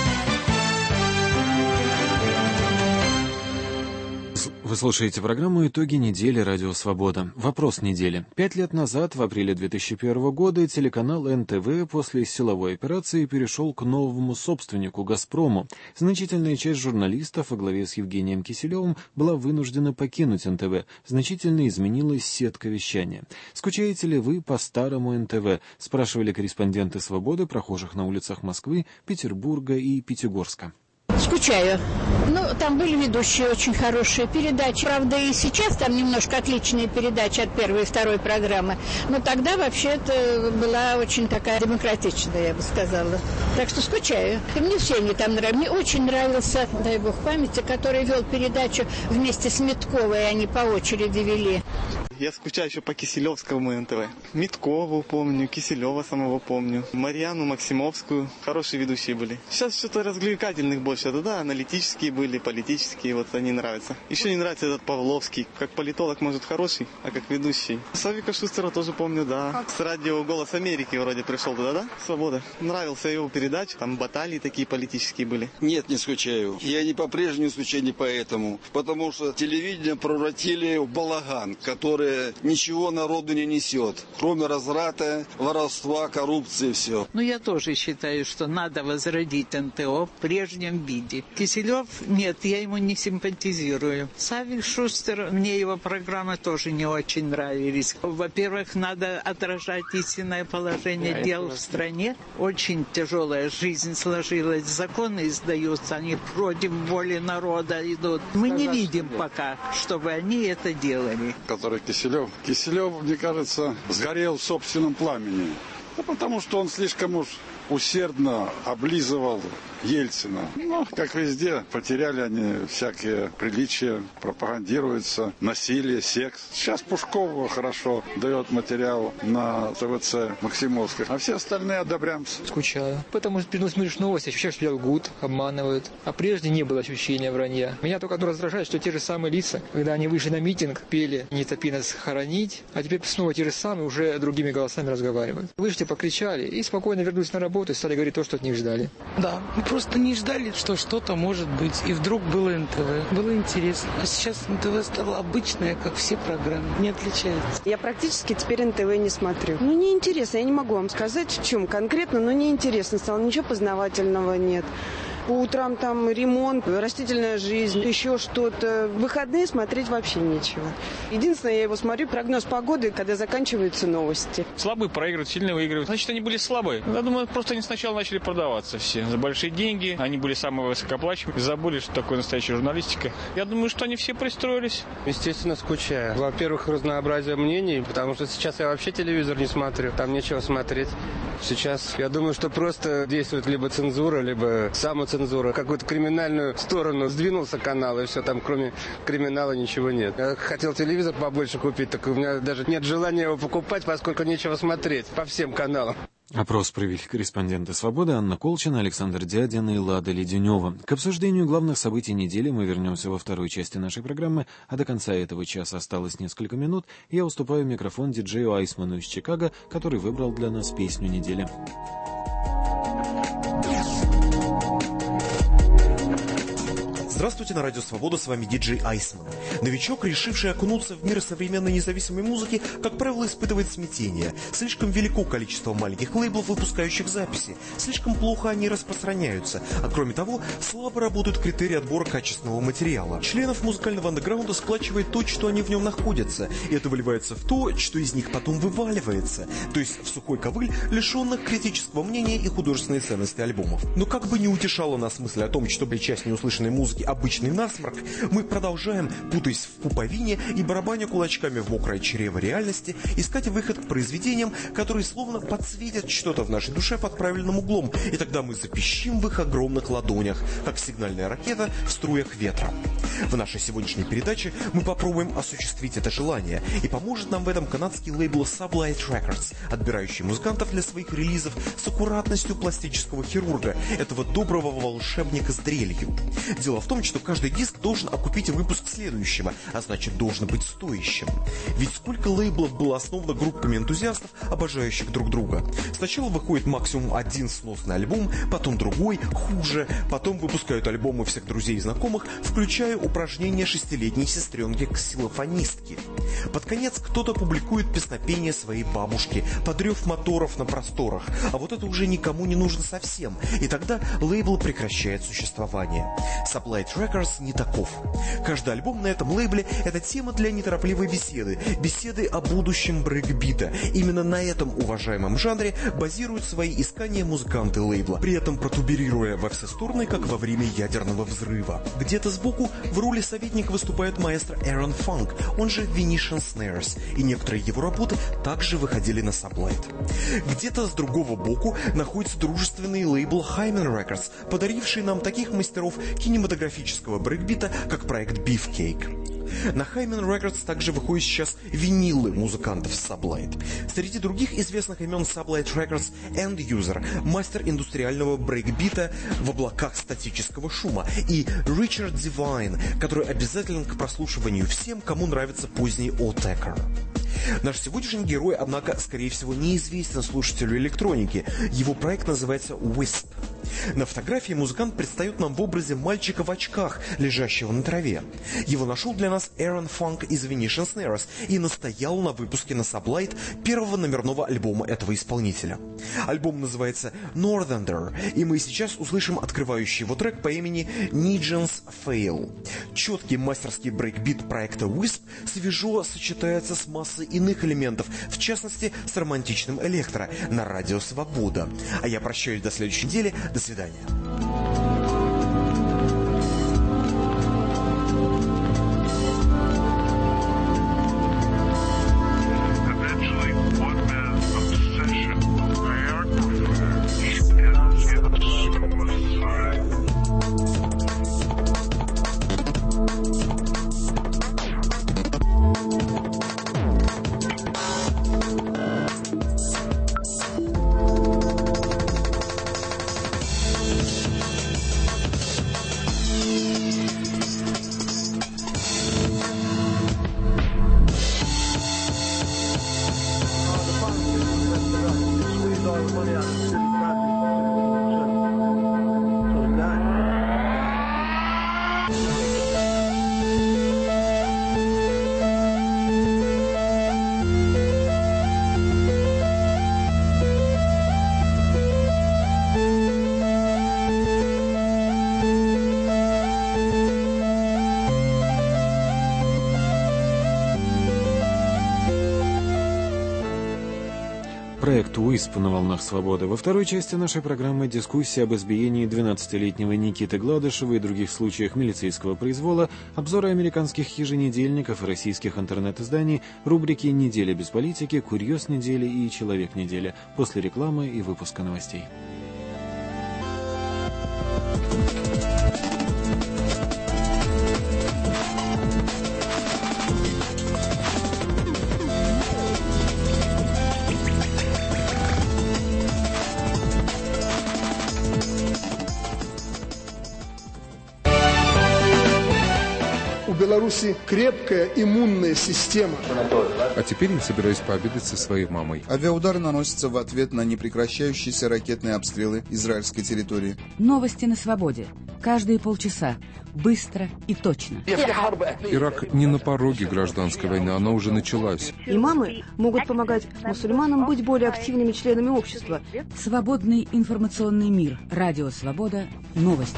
[SPEAKER 7] Вы слушаете программу «Итоги недели. Радио Свобода». Вопрос недели. 5 лет назад, в апреле 2001 года, телеканал НТВ после силовой операции перешел к новому собственнику «Газпрому». Значительная часть журналистов во главе с Евгением Киселевым была вынуждена покинуть НТВ. Значительно изменилась сетка вещания. Скучаете ли вы по старому НТВ? Спрашивали корреспонденты «Свободы» прохожих на улицах Москвы, Петербурга и Пятигорска.
[SPEAKER 15] Скучаю. Там были ведущие очень хорошие передачи. Правда, и сейчас там немножко отличные передачи от первой и второй программы. Но тогда вообще это была очень такая демократичная, я бы сказала. Так что скучаю. И мне все они там нравятся. Мне очень нравился, дай бог памяти, который вел передачу вместе с Митковой. Они по очереди вели.
[SPEAKER 16] Я скучаю еще по Киселевскому НТВ. Миткову помню, Киселева самого помню. Марьяну Максимовскую. Хорошие ведущие были. Сейчас что-то развлекательных больше. Да, аналитические были, политические. Вот они нравятся. Еще не нравится этот Павловский. Как политолог, может, хороший, а как ведущий. Савика Шустера тоже помню, да. С радио «Голос Америки» вроде пришел туда, да? Свобода. Нравился его передача. Там баталии такие политические были.
[SPEAKER 17] Нет, не скучаю. Я не по-прежнему скучаю, не поэтому. Потому что телевидение превратили в балаган, который ничего народу не несет, кроме разврата, воровства, коррупции, все.
[SPEAKER 18] Я тоже считаю, что надо возродить НТО в прежнем виде. Киселев, нет, я ему не симпатизирую. Савик Шустер, мне его программы тоже не очень нравились. Во-первых, надо отражать истинное положение дел в стране. Очень тяжелая жизнь сложилась, законы издаются, они против воли народа идут. Мы не видим пока, чтобы они это делали.
[SPEAKER 17] Который Киселев, мне кажется, сгорел в собственном пламени. Потому что он слишком уж усердно облизывал
[SPEAKER 19] Ельцина. Ну, как везде, потеряли они всякие приличия, пропагандируется насилие, секс. Сейчас Пушкова хорошо дает материал на ТВЦ Максимовской, а все остальные одобряем.
[SPEAKER 20] Скучаю. Потому что смотришь новости, ощущаешь, что лгут, обманывают. А прежде не было ощущения вранья. Меня только раздражает, что те же самые лица, когда они вышли на митинг, пели «Не топи нас хоронить», а теперь снова те же самые уже другими голосами разговаривают. Вышли, покричали и спокойно вернулись на работу и стали говорить то, что от них ждали.
[SPEAKER 21] Да, мы просто не ждали, что что-то может быть. И вдруг было НТВ. Было интересно. А сейчас НТВ стало обычное, как все программы. Не отличается.
[SPEAKER 22] Я практически теперь НТВ не смотрю. Ну, неинтересно. Я не могу вам сказать, в чем конкретно, но неинтересно стало. Ничего познавательного нет. По утрам там ремонт, растительная жизнь, еще что-то. В выходные смотреть вообще нечего. Единственное, я его смотрю, прогноз погоды, когда заканчиваются новости.
[SPEAKER 24] Слабые проигрывают, сильные выигрывают. Значит, они были слабые. Я думаю, просто они сначала начали продаваться все за большие деньги. Они были самые высокооплачиваемые. Забыли, что такое настоящая журналистика. Я думаю, что они все пристроились.
[SPEAKER 26] Естественно, скучаю. Во-первых, разнообразие мнений, потому что сейчас я вообще телевизор не смотрю. Там нечего смотреть. Сейчас я думаю, что просто действует либо цензура, либо самоцензура. Какую-то криминальную сторону сдвинулся канал, и все, там кроме криминала ничего нет. Я хотел телевизор побольше купить, так у меня даже нет желания его покупать, поскольку нечего смотреть по всем каналам.
[SPEAKER 7] Опрос провели корреспонденты «Свободы» Анна Колчина, Александр Дядин и Лада Леденева. К обсуждению главных событий недели мы вернемся во второй части нашей программы, а до конца этого часа осталось несколько минут, и я уступаю микрофон диджею Айсману из Чикаго, который выбрал для нас песню недели.
[SPEAKER 27] Здравствуйте, на Радио Свобода, с вами диджей Айсман. Новичок, решивший окунуться в мир современной независимой музыки, как правило, испытывает смятение. Слишком велико количество маленьких лейблов, выпускающих записи. Слишком плохо они распространяются. А кроме того, слабо работают критерии отбора качественного материала. Членов музыкального андеграунда сплачивает то, что они в нем находятся. И это выливается в то, что из них потом вываливается. То есть в сухой ковыль, лишенных критического мнения и художественной ценности альбомов. Но как бы не утешала нас мысль о том, что при часть неуслышанной музыки обычный насморк, мы продолжаем, путаясь в пуповине и барабаня кулачками в мокрое чрево реальности, искать выход к произведениям, которые словно подсветят что-то в нашей душе под правильным углом, и тогда мы запищим в их огромных ладонях, как сигнальная ракета в струях ветра. В нашей сегодняшней передаче мы попробуем осуществить это желание, и поможет нам в этом канадский лейбл Sublight Records, отбирающий музыкантов для своих релизов с аккуратностью пластического хирурга, этого доброго волшебника с дрелью. Дело в том, что каждый диск должен окупить выпуск следующего, а значит должен быть стоящим. Ведь сколько лейблов было основано группами энтузиастов, обожающих друг друга. Сначала выходит максимум один сносный альбом, потом другой, хуже, потом выпускают альбомы всех друзей и знакомых, включая упражнения шестилетней сестренки-ксилофонистки. Под конец кто-то публикует песнопение своей бабушки, подрев моторов на просторах, а вот это уже никому не нужно совсем, и тогда лейбл прекращает существование. Sublight Records не таков. Каждый альбом на этом лейбле – это тема для неторопливой беседы, беседы о будущем брейкбита. Именно на этом уважаемом жанре базируют свои искания музыканты лейбла, при этом протуберируя во все стороны, как во время ядерного взрыва. Где-то сбоку в роли советника выступает маэстро Aaron Funk, он же Venetian Snares, и некоторые его работы также выходили на Sublight. Где-то с другого боку находится дружественный лейбл Hyman Records, подаривший нам таких мастеров кинематографического брейкбита, как проект Beefcake. На Hyman Records также выходят сейчас винилы музыкантов Sublight. Среди других известных имен Sublight Records End User, мастер индустриального брейкбита в облаках статического шума, и Richard Devine, который обязателен к прослушиванию всем, кому нравится поздний All-Tacker. Наш сегодняшний герой, однако, скорее всего, неизвестен слушателю электроники. Его проект называется Wisp. На фотографии музыкант предстает нам в образе мальчика в очках, лежащего на траве. Его нашел для нас Aaron Funk из Venetian Snares и настоял на выпуске на Sublight первого номерного альбома этого исполнителя. Альбом называется Northerner, и мы сейчас услышим открывающий его трек по имени Nigent's Fail. Четкий мастерский брейкбит проекта Wisp свежо сочетается с массой иных элементов, в частности с романтичным электро на Радио Свобода. А я прощаюсь до следующей недели. До свидания.
[SPEAKER 11] Eventually, one man's obsession with biography is suicide.
[SPEAKER 7] Проект УИСП на волнах свободы. Во второй части нашей программы дискуссия об избиении 12-летнего Никиты Гладышева и других случаях милицейского произвола, обзоры американских еженедельников и российских интернет-изданий, рубрики «Неделя без политики», «Курьез недели» и «Человек недели», после рекламы и выпуска новостей.
[SPEAKER 2] В Беларуси крепкая иммунная система.
[SPEAKER 5] А теперь я собираюсь пообедать со своей мамой.
[SPEAKER 6] Авиаудары наносятся в ответ на непрекращающиеся ракетные обстрелы израильской территории.
[SPEAKER 1] Новости на свободе. Каждые полчаса. Быстро и точно.
[SPEAKER 5] Ирак не на пороге гражданской войны, она уже началась.
[SPEAKER 9] Имамы могут помогать мусульманам быть более активными членами общества.
[SPEAKER 1] Свободный информационный мир. Радио «Свобода». Новости.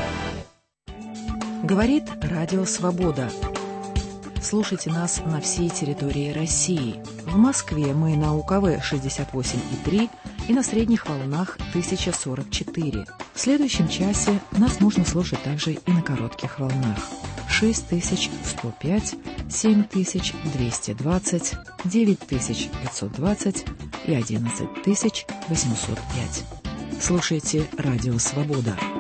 [SPEAKER 10] Говорит Радио Свобода. Слушайте нас на всей территории России. В Москве мы на УКВ 68,3 и на средних волнах 1044. В следующем часе нас можно слушать также и на коротких волнах. 6105, 7220, 9520 и 11805. Слушайте Радио Свобода.